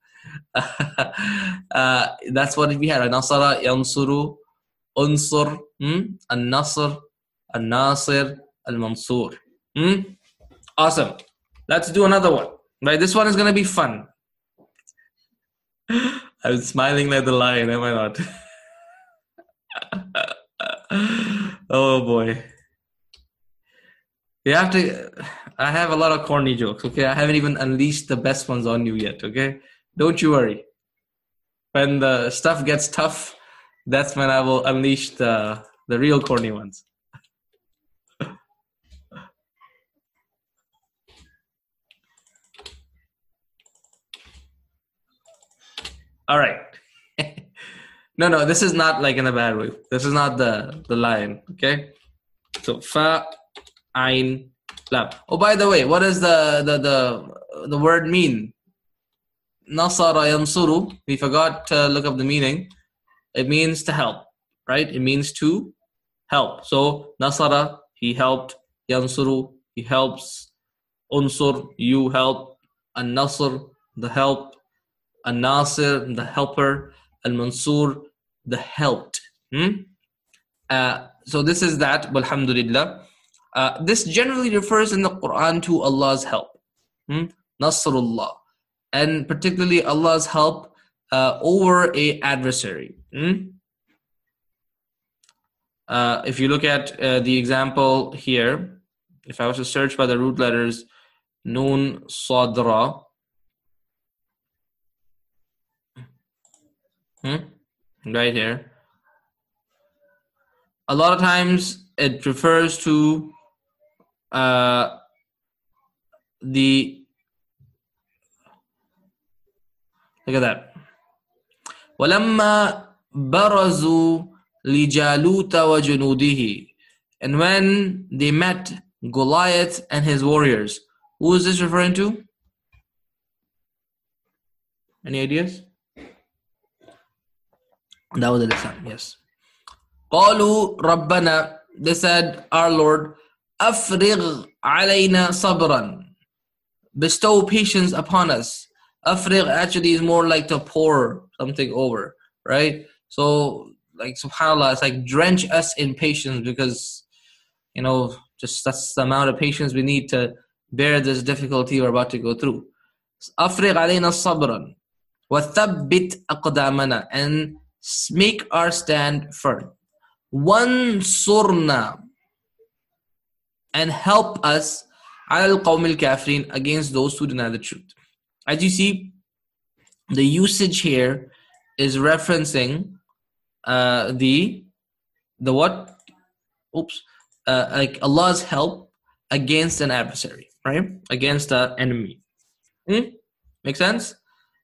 That's what we had. Nasara, Yansuru, Unsur, An-Nasr, An-Nasir, Al-Mansur. Awesome. Let's do another one. Right, this one is going to be fun. I'm smiling like the lion, am I not? Oh boy. You have to. I have a lot of corny jokes, okay? I haven't even unleashed the best ones on you yet, okay? Don't you worry. When the stuff gets tough, that's when I will unleash the real corny ones. All right. No, this is not like in a bad way. This is not the lion, okay? So fa, ain, lam. Oh, by the way, what does the word mean? Nasara yansuru. We forgot to look up the meaning. It means to help, right? It means to help. So nasara, he helped. Yansuru, he helps. Unsur, you help. An-nasr, the help. An-nasir, the helper. Al-mansur, the helped. So this is that, alhamdulillah. This generally refers in the Quran to Allah's help. Nasrullah. And particularly Allah's help over a adversary. If you look at the example here, if I was to search by the root letters, Noon, Sadra, right here, a lot of times it refers to the, look at that. وَلَمَّا بَرَزُوا لِجَالُوتَ وَجُنُودِهِ. And when they met Goliath and his warriors. Who is this referring to? Any ideas? Dawud al-Islam, yes. قَالُوا رَبَّنَا. They said, our Lord, أَفْرِغْ عَلَيْنَا صَبْرًا. Bestow patience upon us. Afriq actually is more like to pour something over, right? So, like, subhanAllah, it's like drench us in patience because, just that's the amount of patience we need to bear this difficulty we're about to go through. Afriq alayna sabran wa thabbit aqdamana, and make our stand firm. Wansurna, and help us al qawm al-kafirin, against those who deny the truth. As you see, the usage here is referencing the what? Like Allah's help against an adversary, right? Against an enemy. Make sense?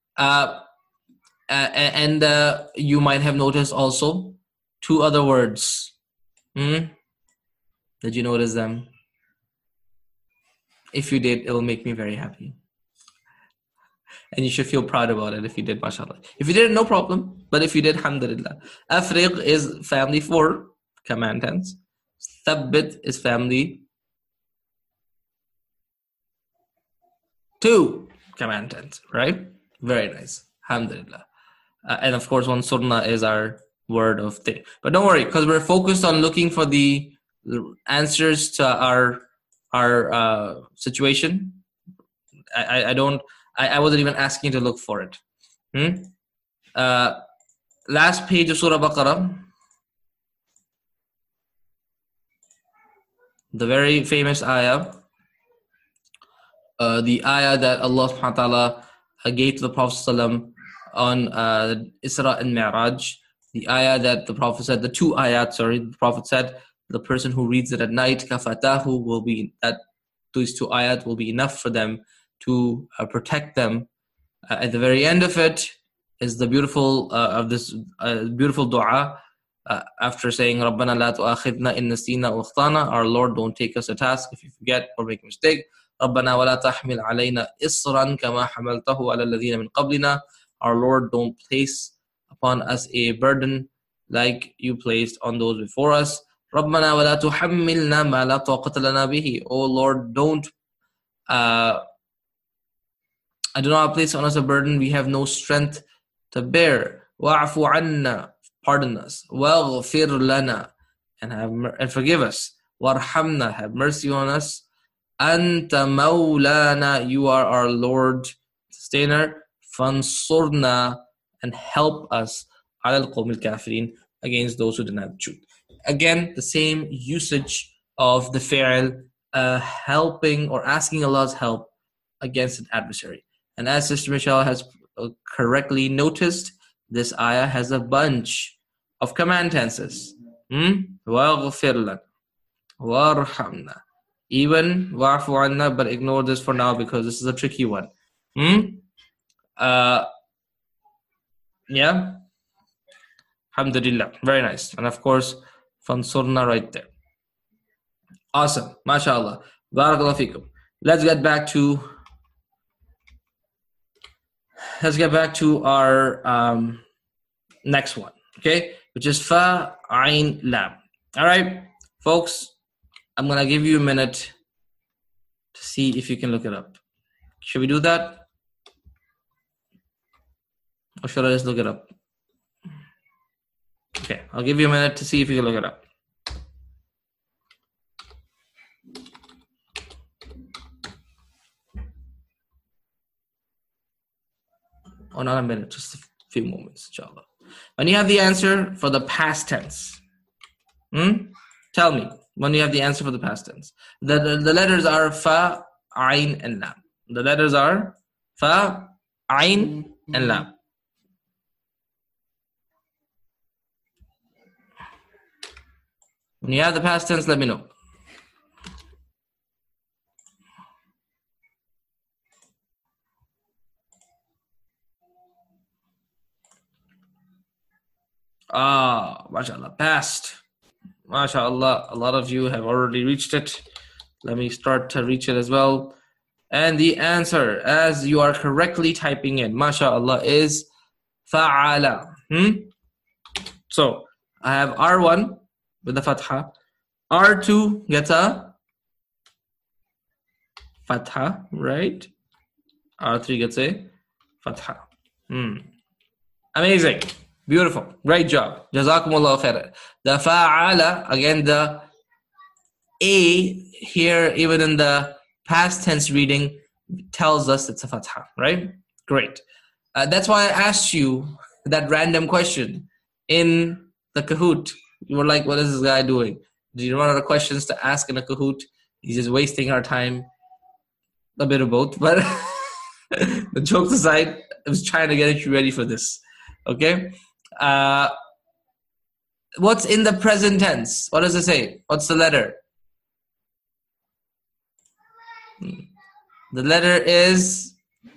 And you might have noticed also two other words. Did you notice them? If you did, it will make me very happy. And you should feel proud about it if you did, mashallah. If you did, no problem. But if you did, alhamdulillah. Afriq is family 4, command tense. Thabbit is family 2, command tense, right? Very nice. Alhamdulillah. And of course, one surna is our word of day. But don't worry, because we're focused on looking for the answers to our situation. I wasn't even asking to look for it. Last page of Surah Baqarah. The very famous ayah. The ayah that Allah subhanahu wa ta'ala gave to the Prophet ﷺ on Isra and Mi'raj. The ayah that the Prophet said, the 2 ayat, the Prophet said, the person who reads it at night, kafatahu, will be, that these 2 ayat will be enough for them to protect them. At the very end of it is the beautiful of this beautiful dua after saying رَبَّنَا لَا تُؤَاخِذْنَا إِن نَسِينَا وَأَخْطَأْنَا. Our Lord, don't take us a task if you forget or make a mistake. رَبَّنَا وَلَا تَحْمِلْ عَلَيْنَا إِصْرًا كَمَا حَمَلْتَهُ عَلَى الَّذِينَ مِنْ قَبْلِنَا. Our Lord, don't place upon us a burden like you placed on those before us. رَبَّنَا وَلَا تُحَمِّلْنَا مَا لَا طَاقَةَ لَنَا بِهِ. Oh Lord, don't I do not place on us a burden we have no strength to bear. وَاعْفُ عَنَّا, pardon us. وَاغْفِرْ لَنَا, and forgive us. وَارْحَمْنَا, have mercy on us. أَنْتَ مَوْلَانَا, you are our Lord, sustainer. فَانْصُرْنَا, and help us على القوم الكافرين, against those who deny the truth. Again, the same usage of the fi'l, helping or asking Allah's help against an adversary. And as Sister Michelle has correctly noticed, this ayah has a bunch of command tenses. وَاغْفِرْ لَنَا وَارْحَمْنَا. Even wa'fu anna, but ignore this for now because this is a tricky one. Yeah. Alhamdulillah. Very nice. And of course, fansurna right there. Awesome. MashaAllah. Barakallahu fikum. Let's get back to our next one. Okay, which is fa ain lam. All right, folks, I'm going to give you a minute to see if you can look it up. Should we do that? Or should I just look it up? Okay, I'll give you a minute to see if you can look it up. Oh, not a minute, just a few moments, inshallah. When you have the answer for the past tense, tell me when you have the answer for the past tense. The letters are fa, ain, and lam. The letters are fa, ain, and lam. When you have the past tense, let me know. MashaAllah, past. MashaAllah, a lot of you have already reached it. Let me start to reach it as well. And the answer, as you are correctly typing in, MashaAllah, is fa'ala. So, I have R1 with the fatha. R2 gets a fatha, right? R3 gets a fatha. Amazing. Beautiful. Great job. Jazakumullah khairan. The fa'ala, again, the A here, even in the past tense reading, tells us it's a fatha, right? Great. That's why I asked you that random question in the Kahoot. You were like, what is this guy doing? Do you run out of questions to ask in a Kahoot? He's just wasting our time. A bit of both. But the jokes aside, I was trying to get you ready for this. Okay? What's in the present tense? What does it say? What's the letter? The letter is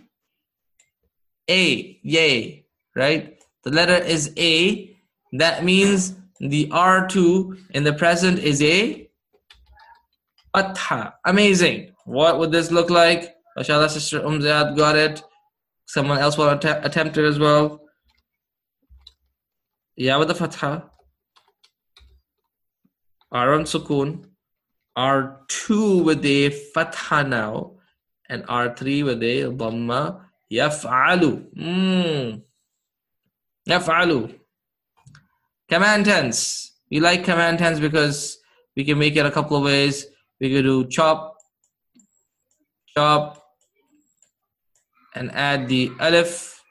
A. Yay. Right? The letter is A. That means the R2 in the present is a fatha. Amazing. What would this look like? MashaAllah, Sister Ziyad got it. Someone else will attempt it as well. Yeah, with the fatha. R on sukoon. R2 with a fatha now. And R3 with a dhamma. Yaf'alu. Yaf'alu. Command tense. We like command tense because we can make it a couple of ways. We could do chop, and add the alif.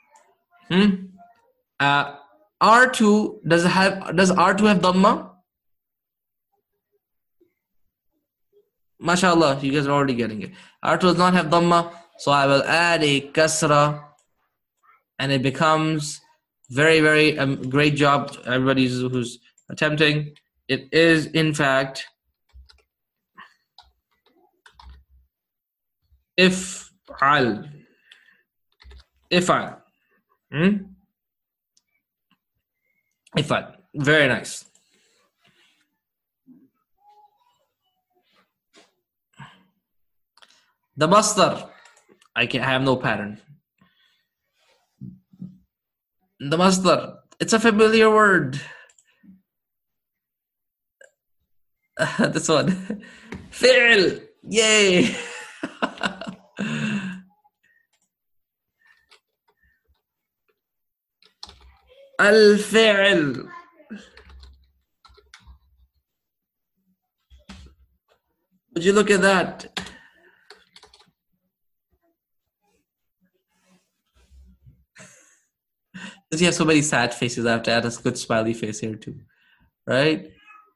R2 does R2 have dhamma? MashaAllah, you guys are already getting it. R2 does not have dhamma, so I will add a kasra, and it becomes very, very great job to everybody who's attempting. It is, in fact, if'al. If'al. If'al. Very nice. The masdar. I have no pattern. The masdar. It's a familiar word. This one. Fi'l. Yay. Al-fi'l. Would you look at that? Since you have so many sad faces, I have to add a good smiley face here too. Right?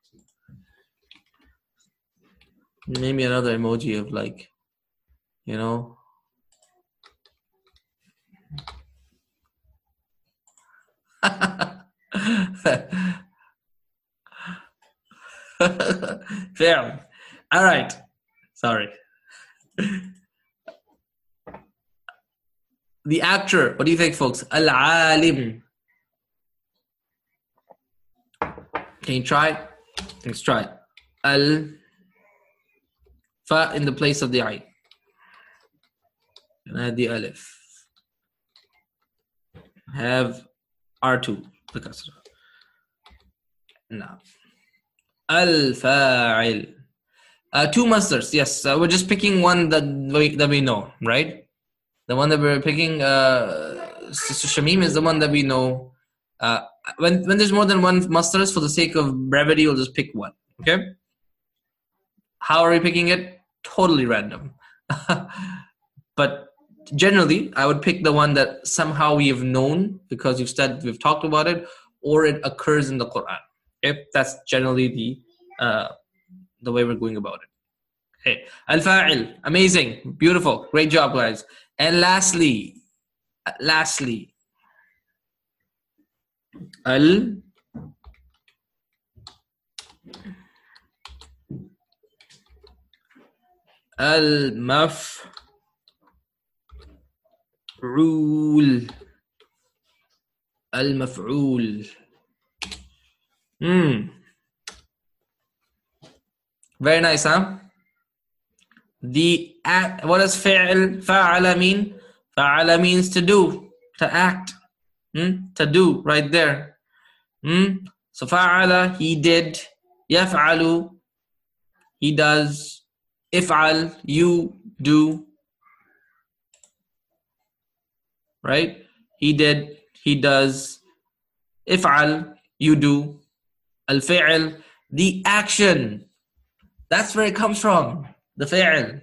Maybe another emoji of like, you know. Fair. All right. Sorry. The actor. What do you think, folks? Al-alim. Can you try? Let's try. Al fa in the place of the I. And add the alif. Have R2. The kasra. Now. Al-fa'il. Two masters. Yes. We're just picking one that we know, right? The one that we're picking, Shamim, is the one that we know. When there's more than one masters, for the sake of brevity, we'll just pick one. Okay? How are we picking it? Totally random. But generally, I would pick the one that somehow we have known because we've talked about it, or it occurs in the Quran. Okay? That's generally the way we're going about it. Okay. Al-fa'il. Amazing. Beautiful. Great job, guys. And lastly, al-maf'ul. Al-maf'ul. Very nice, huh? What does fa'ala mean? Fa'ala means to do, to act, to do, right there. So fa'ala, he did. Yaf'alu, he does. If'al, you do. Right? He did, he does. If'al, you do. Al-fi'l, the action. That's where it comes from. The fi'l.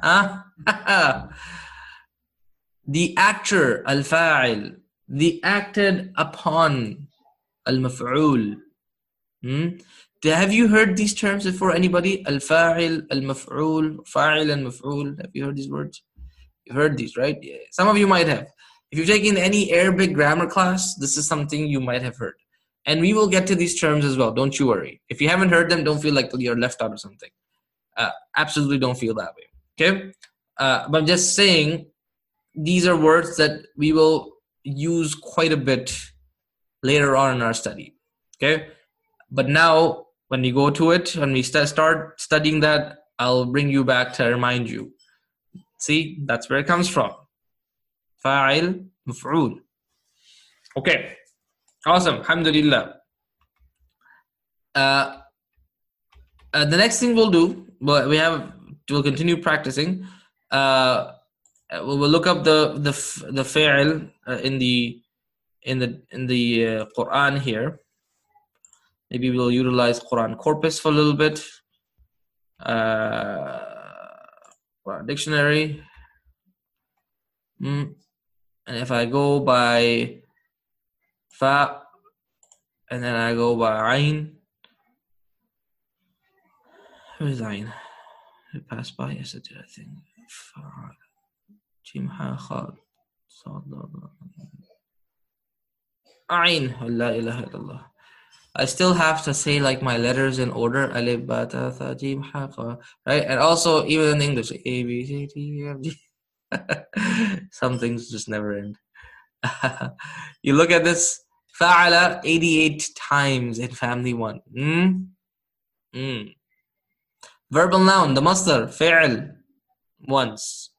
The actor, al-fa'il. The acted upon, al-maf'ul. Have you heard these terms before, anybody? Al-fa'il, al-maf'ul, fa'il and maf'ul. Have you heard these words? You've heard these, right? Yeah. Some of you might have. If you've taken any Arabic grammar class, this is something you might have heard. And we will get to these terms as well. Don't you worry. If you haven't heard them, don't feel like you're left out or something. Absolutely don't feel that way. Okay? But I'm just saying, these are words that we will use quite a bit later on in our study. Okay? But now, when we go to it, when we start studying that, I'll bring you back to remind you. See? That's where it comes from. Fa'il, maf'ul. Okay. Awesome. Alhamdulillah. The next thing we'll do, we'll continue practicing. We'll look up the fa'il in the Quran here. Maybe we'll utilize Quran corpus for a little bit. Quran dictionary. And if I go by fa, and then I go by ayn. Where is ayn? It passed by yesterday, I think. Jim ha kha ayn. La ilaha illallah. I still have to say like my letters in order. Alif, ba, ta, tha, jim, ha, kha. Right? And also even in English, A, B, C, D, E, F, G. Some things just never end. You look at this, fa'ala 88 times in family 1. Verbal noun, the masdar, fi'l, once.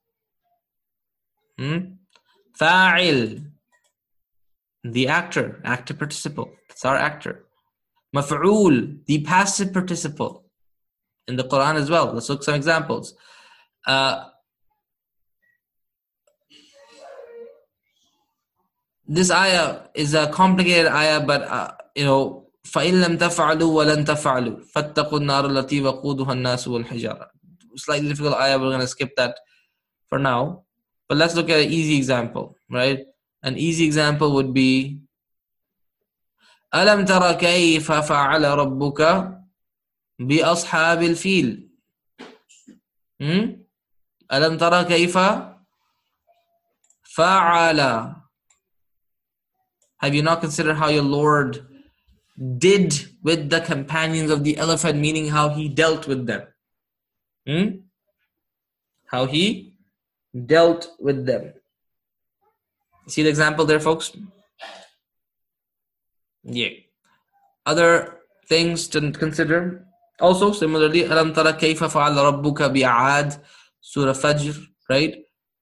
Fa'il, the active participle. It's our actor. Maf'ul, the passive participle. In the Quran as well. Let's look at some examples. This ayah is a complicated ayah, but فَإِن لَمْ تَفْعَلُوا وَلَن تَفْعَلُوا فَاتَّقُوا النَّارَ الَّتِي وَقُودُهَا النَّاسُ وَالْحِجَارَةُ. Slightly difficult ayah, we're going to skip that for now. But let's look at an easy example, right? An easy example would be ألم تر كيف فعل ربك بأصحاب الفيل. ألم تر كيف فعل. Have you not considered how your Lord did with the companions of the elephant, meaning how he dealt with them? How he dealt with them. See the example there, folks? Yeah. Other things to consider. Also, similarly, Alam tara kayfa fa'ala rabbuka bi'ad, Surah Fajr, right?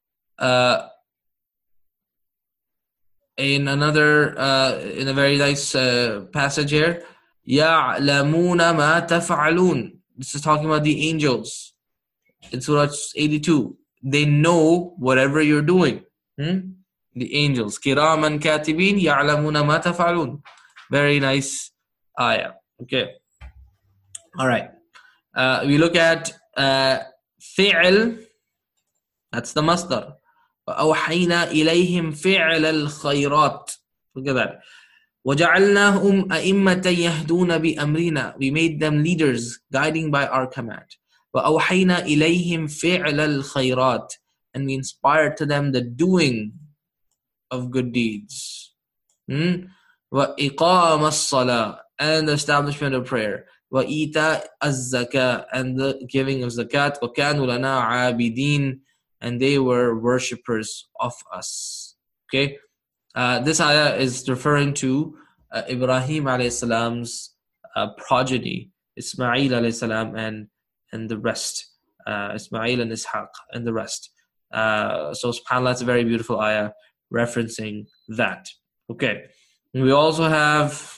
In another, in a very nice passage here, يَعْلَمُونَ مَا تَفْعَلُونَ. This is talking about the angels. In Surah 82, they know whatever you're doing. The angels. كِرَامًا كَاتِبِينَ يَعْلَمُونَ مَا تَفْعَلُونَ. Very nice ayah. Okay. All right. We look at فعل. That's the masdar. وَأَوْحَيْنَا إِلَيْهِمْ فِعْلَ الْخَيْرَاتِ. Look at that. وَجَعَلْنَاهُمْ أَئِمَّةً يَهْدُونَ بِأَمْرِنَا. We made them leaders, guiding by our command. وَأَوْحَيْنَا إِلَيْهِمْ فِعْلَ الْخَيْرَاتِ. And we inspired to them the doing of good deeds. وَإِقَامَ الصَّلَاةِ. And the establishment of prayer. وَإِيتَاءَ الزَّكَاةِ. And the giving of zakat. وَكَانُوا لَنَا عَابِدِينَ. And they were worshippers of us. Okay. This ayah is referring to Ibrahim alayhi salam's progeny, Ismail alayhi salam and the rest, Ismail and Ishaq and the rest. So subhanAllah, it's a very beautiful ayah referencing that. Okay. And we also have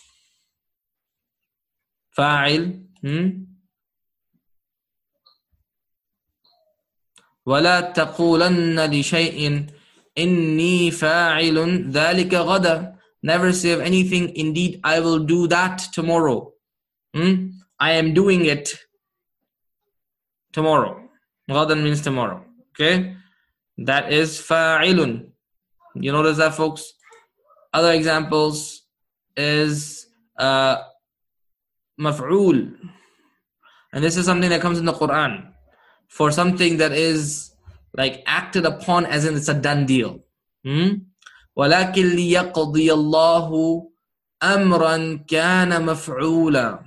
fa'il. وَلَا تَقُولَنَّ لِشَيْءٍ إِنِّي فَاعِلٌ ذَلِكَ غَدًا. Never say of anything, indeed I will do that tomorrow. I am doing it tomorrow. غَدًا means tomorrow. Okay? That is فَاعِلٌ. You notice that, folks? Other examples is مفعول. And this is something that comes in the Quran. For something that is like acted upon as in it's a done deal. وَلَكِنْ لِيَقْضِيَ اللَّهُ أَمْرًا كَانَ مَفْعُولًا.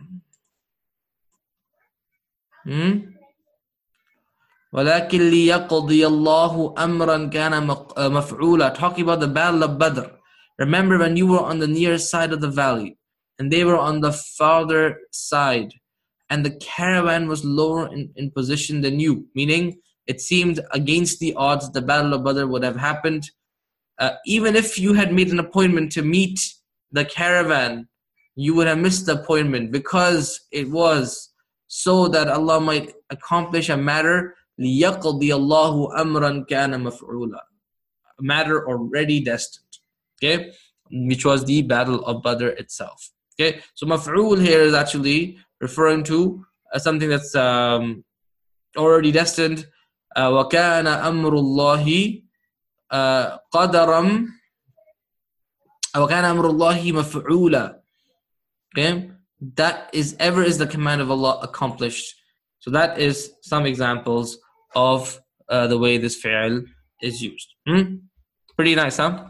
وَلَكِنْ لِيَقْضِيَ اللَّهُ أَمْرًا كَانَ مَفْعُولًا. Talking about the battle of Badr. Remember when you were on the near side of the valley and they were on the farther side, and the caravan was lower in position than you, meaning it seemed against the odds the battle of Badr would have happened. Even if you had made an appointment to meet the caravan, you would have missed the appointment because it was so that Allah might accomplish a matter. لِيَقْضِيَ اللَّهُ أَمْرًا كَانَ مَفْعُولًا. A matter already destined. Okay? Which was the battle of Badr itself. Okay? So maf'ul here is actually referring to something that's already destined. وَكَانَ أَمْرُ اللَّهِ قَدَرًا وَكَانَ أَمْرُ اللَّهِ مَفْعُولًا. Okay? That is ever is the command of Allah accomplished. So that is some examples of the way this fi'l is used. Pretty nice, huh?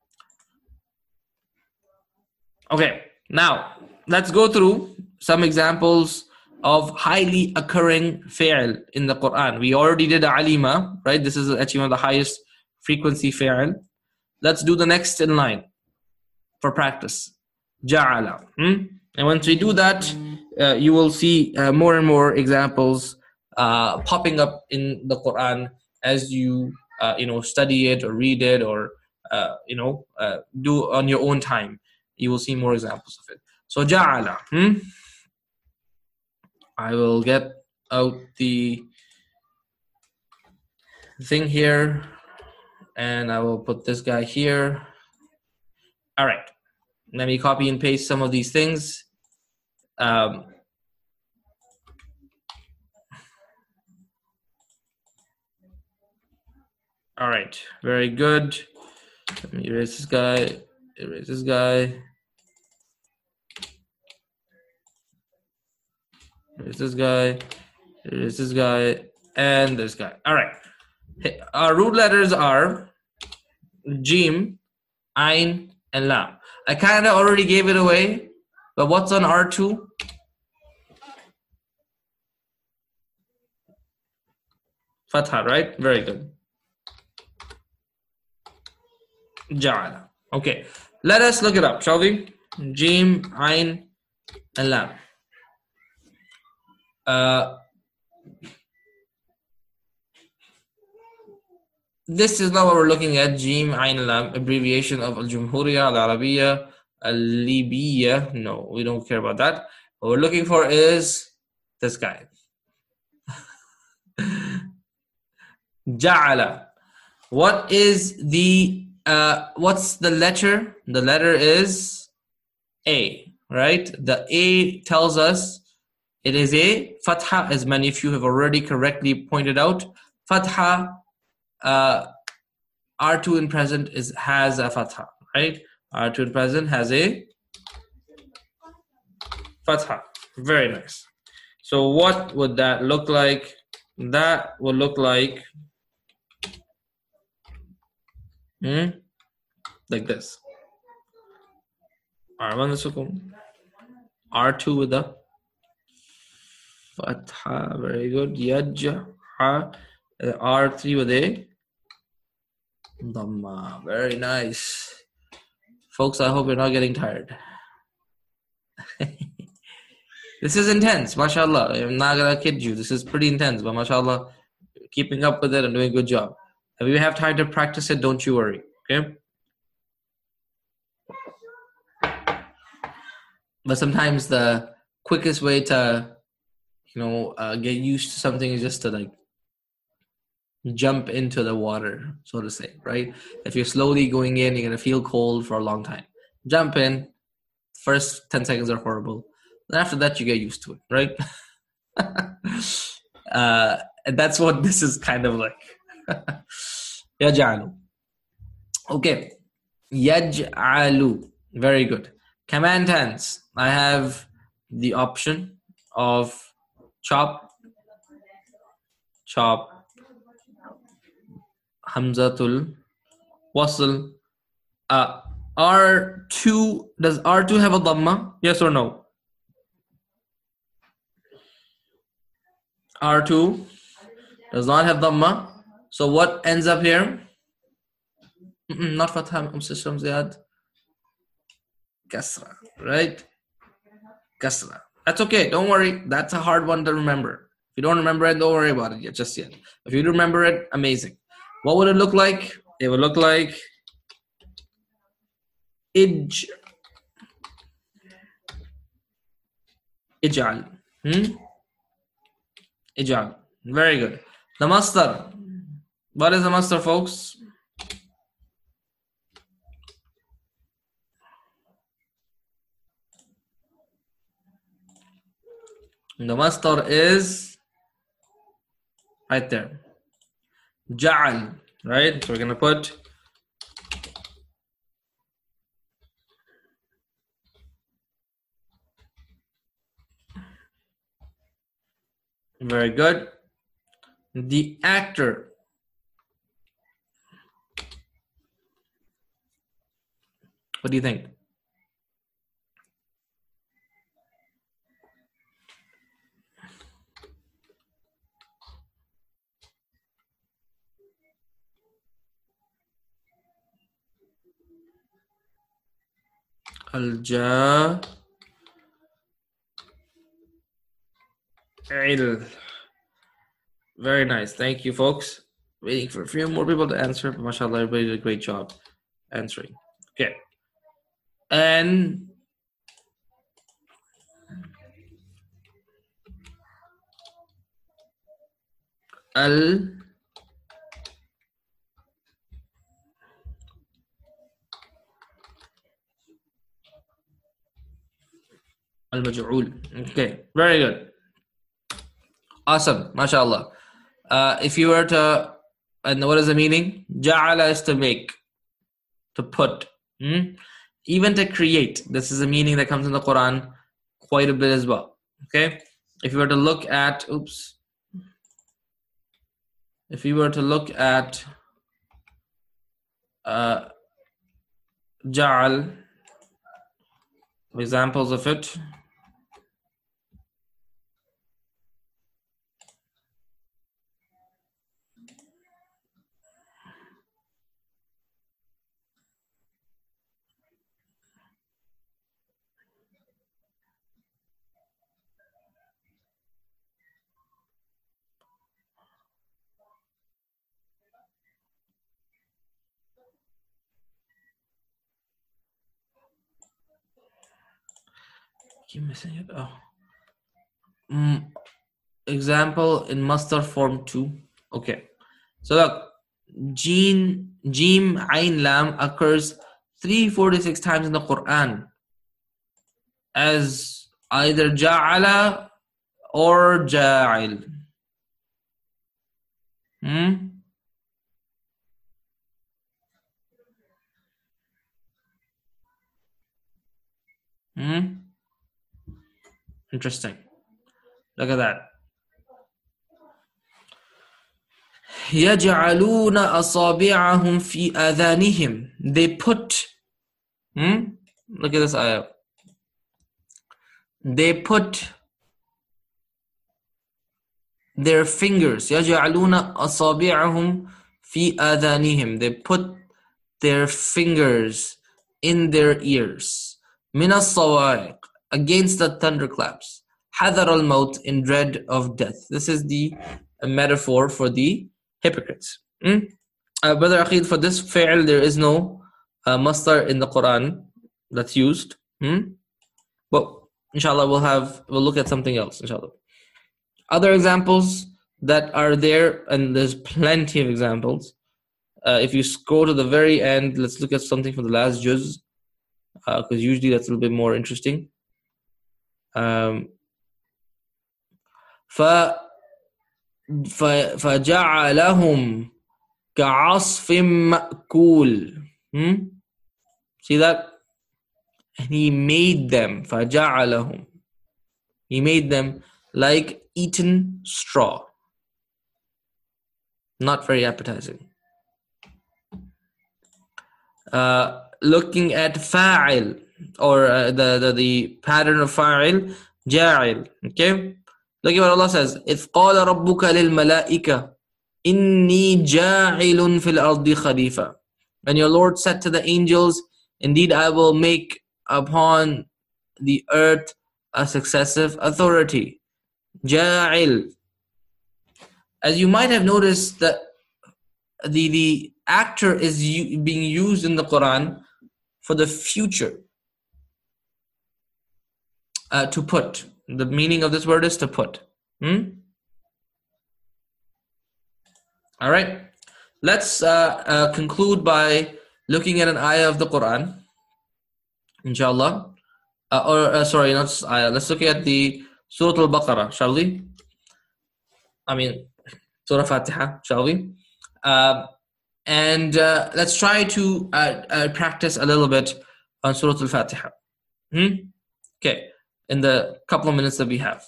Okay, now let's go through some examples of highly occurring fi'l in the Quran. We already did alima, right? This is actually one of the highest frequency fi'l. Let's do the next in line for practice. Ja'ala. And once we do that, you will see more and more examples popping up in the Quran as you study it or read it or do on your own time. You will see more examples of it. So ja'ala. I will get out the thing here and I will put this guy here. All right. Let me copy and paste some of these things. All right. Very good. Let me erase this guy. Erase this guy. There's this guy. There's this guy. And this guy. All right. Our root letters are Jim, Ain, and Lam. I kind of already gave it away, but what's on R2? Fatha, right? Very good. Ja'ala. Okay. Let us look it up, shall we? Jim, Ain, and Lam. This is not what we're looking at. Jim, Ain, Lam, abbreviation of Al-Jumhuriyya, Al-Arabiyya, Al-Libiyya. No, we don't care about that. What we're looking for is this guy. Ja'ala. What is the what's the letter? The letter is A, right? The A tells us it is a fatha, as many of you have already correctly pointed out. Fatha, R2 in present has a fatha, right? R2 in present has a fatha. Very nice. So what would that look like? That would look like like this. R2 with the fatha. Very good. Yajha. R3 with a dhamma. Very nice. Folks, I hope you're not getting tired. This is intense, mashallah. I'm not gonna kid you. This is pretty intense, but mashallah, keeping up with it and doing a good job. If you have time to practice it, don't you worry. Okay? But sometimes the quickest way to, get used to something is just to like jump into the water, so to say, right? If you're slowly going in, you're gonna feel cold for a long time. Jump in. First 10 seconds are horrible. Then after that, you get used to it, right? And that's what this is kind of like. Yaj'alu. Okay. Yaj'alu. Very good. Command tense. I have the option of chop, Hamzatul, Wasl. R2, does R2 have a dhamma? Yes or no? R2 does not have dhamma. So what ends up here? Not fatha, ziyad. Kasra, right? Kasra. That's okay. Don't worry. That's a hard one to remember. If you don't remember it, don't worry about it yet, just yet. If you remember it, amazing. What would it look like? It would look like Ij'al. Ij'al. Very good. The masdar. What is the masdar, folks? The masdar is right there. Ja'al. Right? So we're going to put very good. The actor. What do you think? Al-Ja'il. Very nice. Thank you, folks. Waiting for a few more people to answer. But mashallah, everybody did a great job answering. Okay. And Al-Maj'ul. Okay. Very good. Awesome. MashaAllah. If you were to, and what is the meaning? Ja'ala is to make, to put, even to create. This is a meaning that comes in the Quran quite a bit as well. Okay. if you were to look at, if you were to look at Ja'al, examples of it. Keep missing it. Example in Masdar form 2. Okay. So look, Jim, Ain, Lam occurs 346 times in the Quran as either Ja'ala or Ja'il. Interesting. Look at that. يَجْعَلُونَ أَصَابِعَهُمْ فِي آذَانِهِمْ. They put, look at this ayah. They put their fingers. يَجْعَلُونَ أَصَابِعَهُمْ فِي آذَانِهِمْ. They put their fingers in their ears. مِنَ الصَّوَاعِقِ. Against the thunderclaps. حَذَرَ الْمَوْتِ. In dread of death. This is the metaphor for the hypocrites. Brother Aqid, for this fi'l there is no masdar in the Quran that's used. But inshallah we'll look at something else, inshallah. Other examples that are there, and there's plenty of examples. If you scroll to the very end, let's look at something from the last juz, because usually that's a little bit more interesting. فَجَعَلَهُمْ كَعَصْفٍ مَأْكُولٍ. See that? And he made them, فَجَعَلَهُمْ. He made them like eaten straw. Not very appetizing. Looking at fa'il, or the pattern of fa'il, ja'il. Okay? Look at what Allah says. إِذْ قَالَ رَبُّكَ لِلْمَلَائِكَةِ إِنِّي جَاعِلٌ فِي الْأَرْضِ خَلِيفَةً. And your Lord said to the angels, indeed I will make upon the earth a successive authority. Ja'il. As you might have noticed, that the actor is being used in the Quran for the future. To put. The meaning of this word is to put. Alright. Let's conclude by looking at an ayah of the Quran. Inshallah. Sorry, not ayah. Let's look at the Surah Al-Baqarah, shall we? Surah Fatiha, shall we? And let's try to practice a little bit on Surah Al-Fatiha. Okay. In the couple of minutes that we have.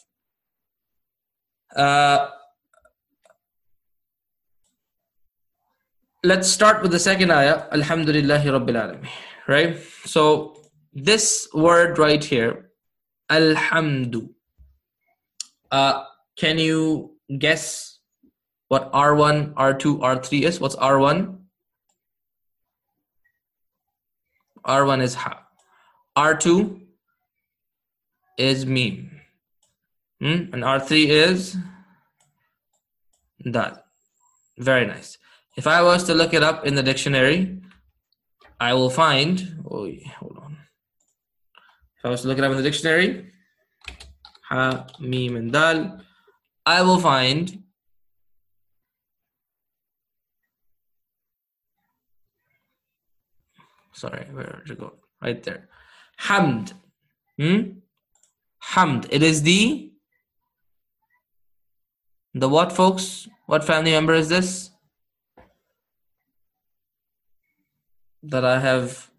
Let's start with the second ayah, Alhamdulillahi Rabbil Alameen. Right? So this word right here, Alhamdu. Can you guess what R1, R2, R3 is? What's R1? R1 is Ha. R2 is Mim. And R3 is Dal. Very nice. If I was to look it up in the dictionary, I will find, hold on. If I was to look it up in the dictionary, Ha, Mim, and Dal, I will find where did it go? Right there. Hamd. Hamd. It is the what, folks? What family member is this? That I have.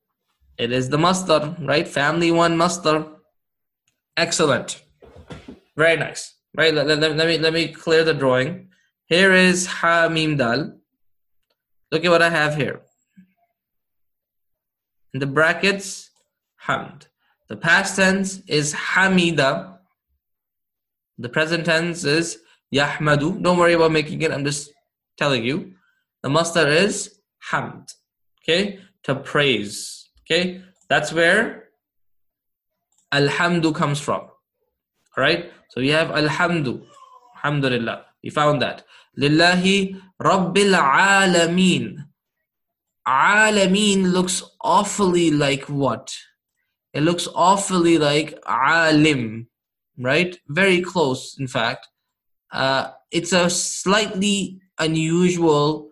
It is the masdar, right? Family 1 masdar. Excellent. Very nice. Right. Let me clear the drawing. Here is ha mim dal. Look at what I have here. In the brackets, hamd. The past tense is hamida. The present tense is yahmadu. Don't worry about making it. I'm just telling you. The masdar is hamd. Okay, to praise. Okay, that's where alhamdu comes from. All right. So we have alhamdu. Alhamdulillah. We found that. Lillahi Rabbil Alameen. Alameen looks awfully like what? It looks awfully like alim, right? Very close, in fact. It's a slightly unusual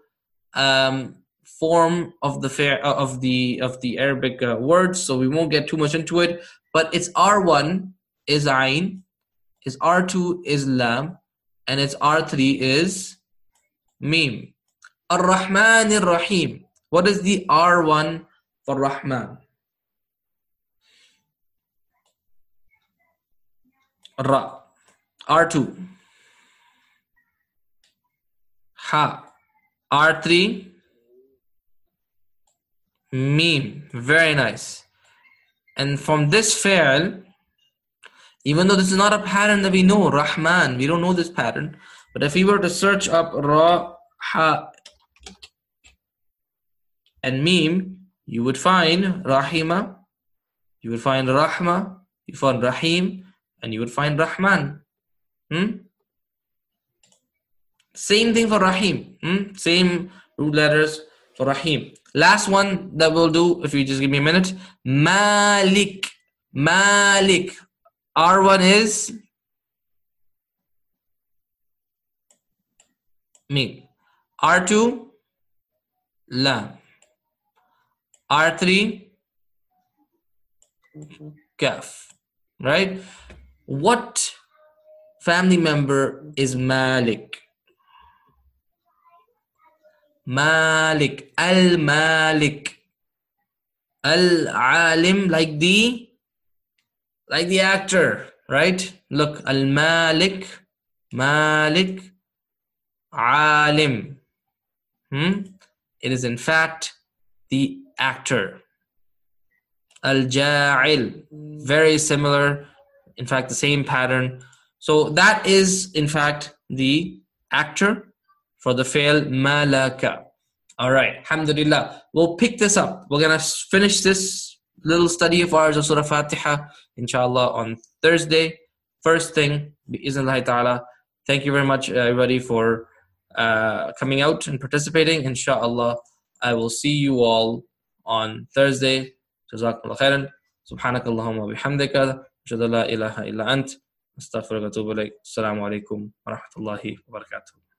form of the Arabic words, so we won't get too much into it. But its R1 is ayn, its R2 is lam, and its R3 is mim. Ar-Rahman ar-Rahim. What is the R1 for Rahman? Ra. R2. Ha. R3. Mim. Very nice. And from this fi'l, even though this is not a pattern that we know, Rahman, we don't know this pattern. But if we were to search up Ra, Ha, and Mim, you would find Rahima, you would find Rahma, you find Rahim, and you would find Rahman. Same thing for Rahim. Same root letters for Rahim. Last one that we'll do, if you just give me a minute. Malik. Malik. R1 is Mim. R2, Lam. R3, Kaf. Right? What family member is Malik? Malik. Al-Malik. Al-Alim, like the actor, right? Look, Al-Malik, Malik, Alim. It is in fact the actor. Al-Ja'il, very similar, in fact the same pattern. So that is in fact the actor for the fi'l malaka. All right, alhamdulillah. We'll pick this up. We're gonna finish this little study of ours of Surah Fatiha, inshallah, on Thursday. First thing, bi'iznillahi ta'ala. Thank you very much, everybody, for coming out and participating. Inshallah, I will see you all on Thursday. Jazakumullah khairan. Subhanakallahumma bihamdika. Ashhadu an la ilaha illa ant. Astaghfiruka wa atubu ilayk. Assalamu alaikum wa rahmatullahi wa barakatuh.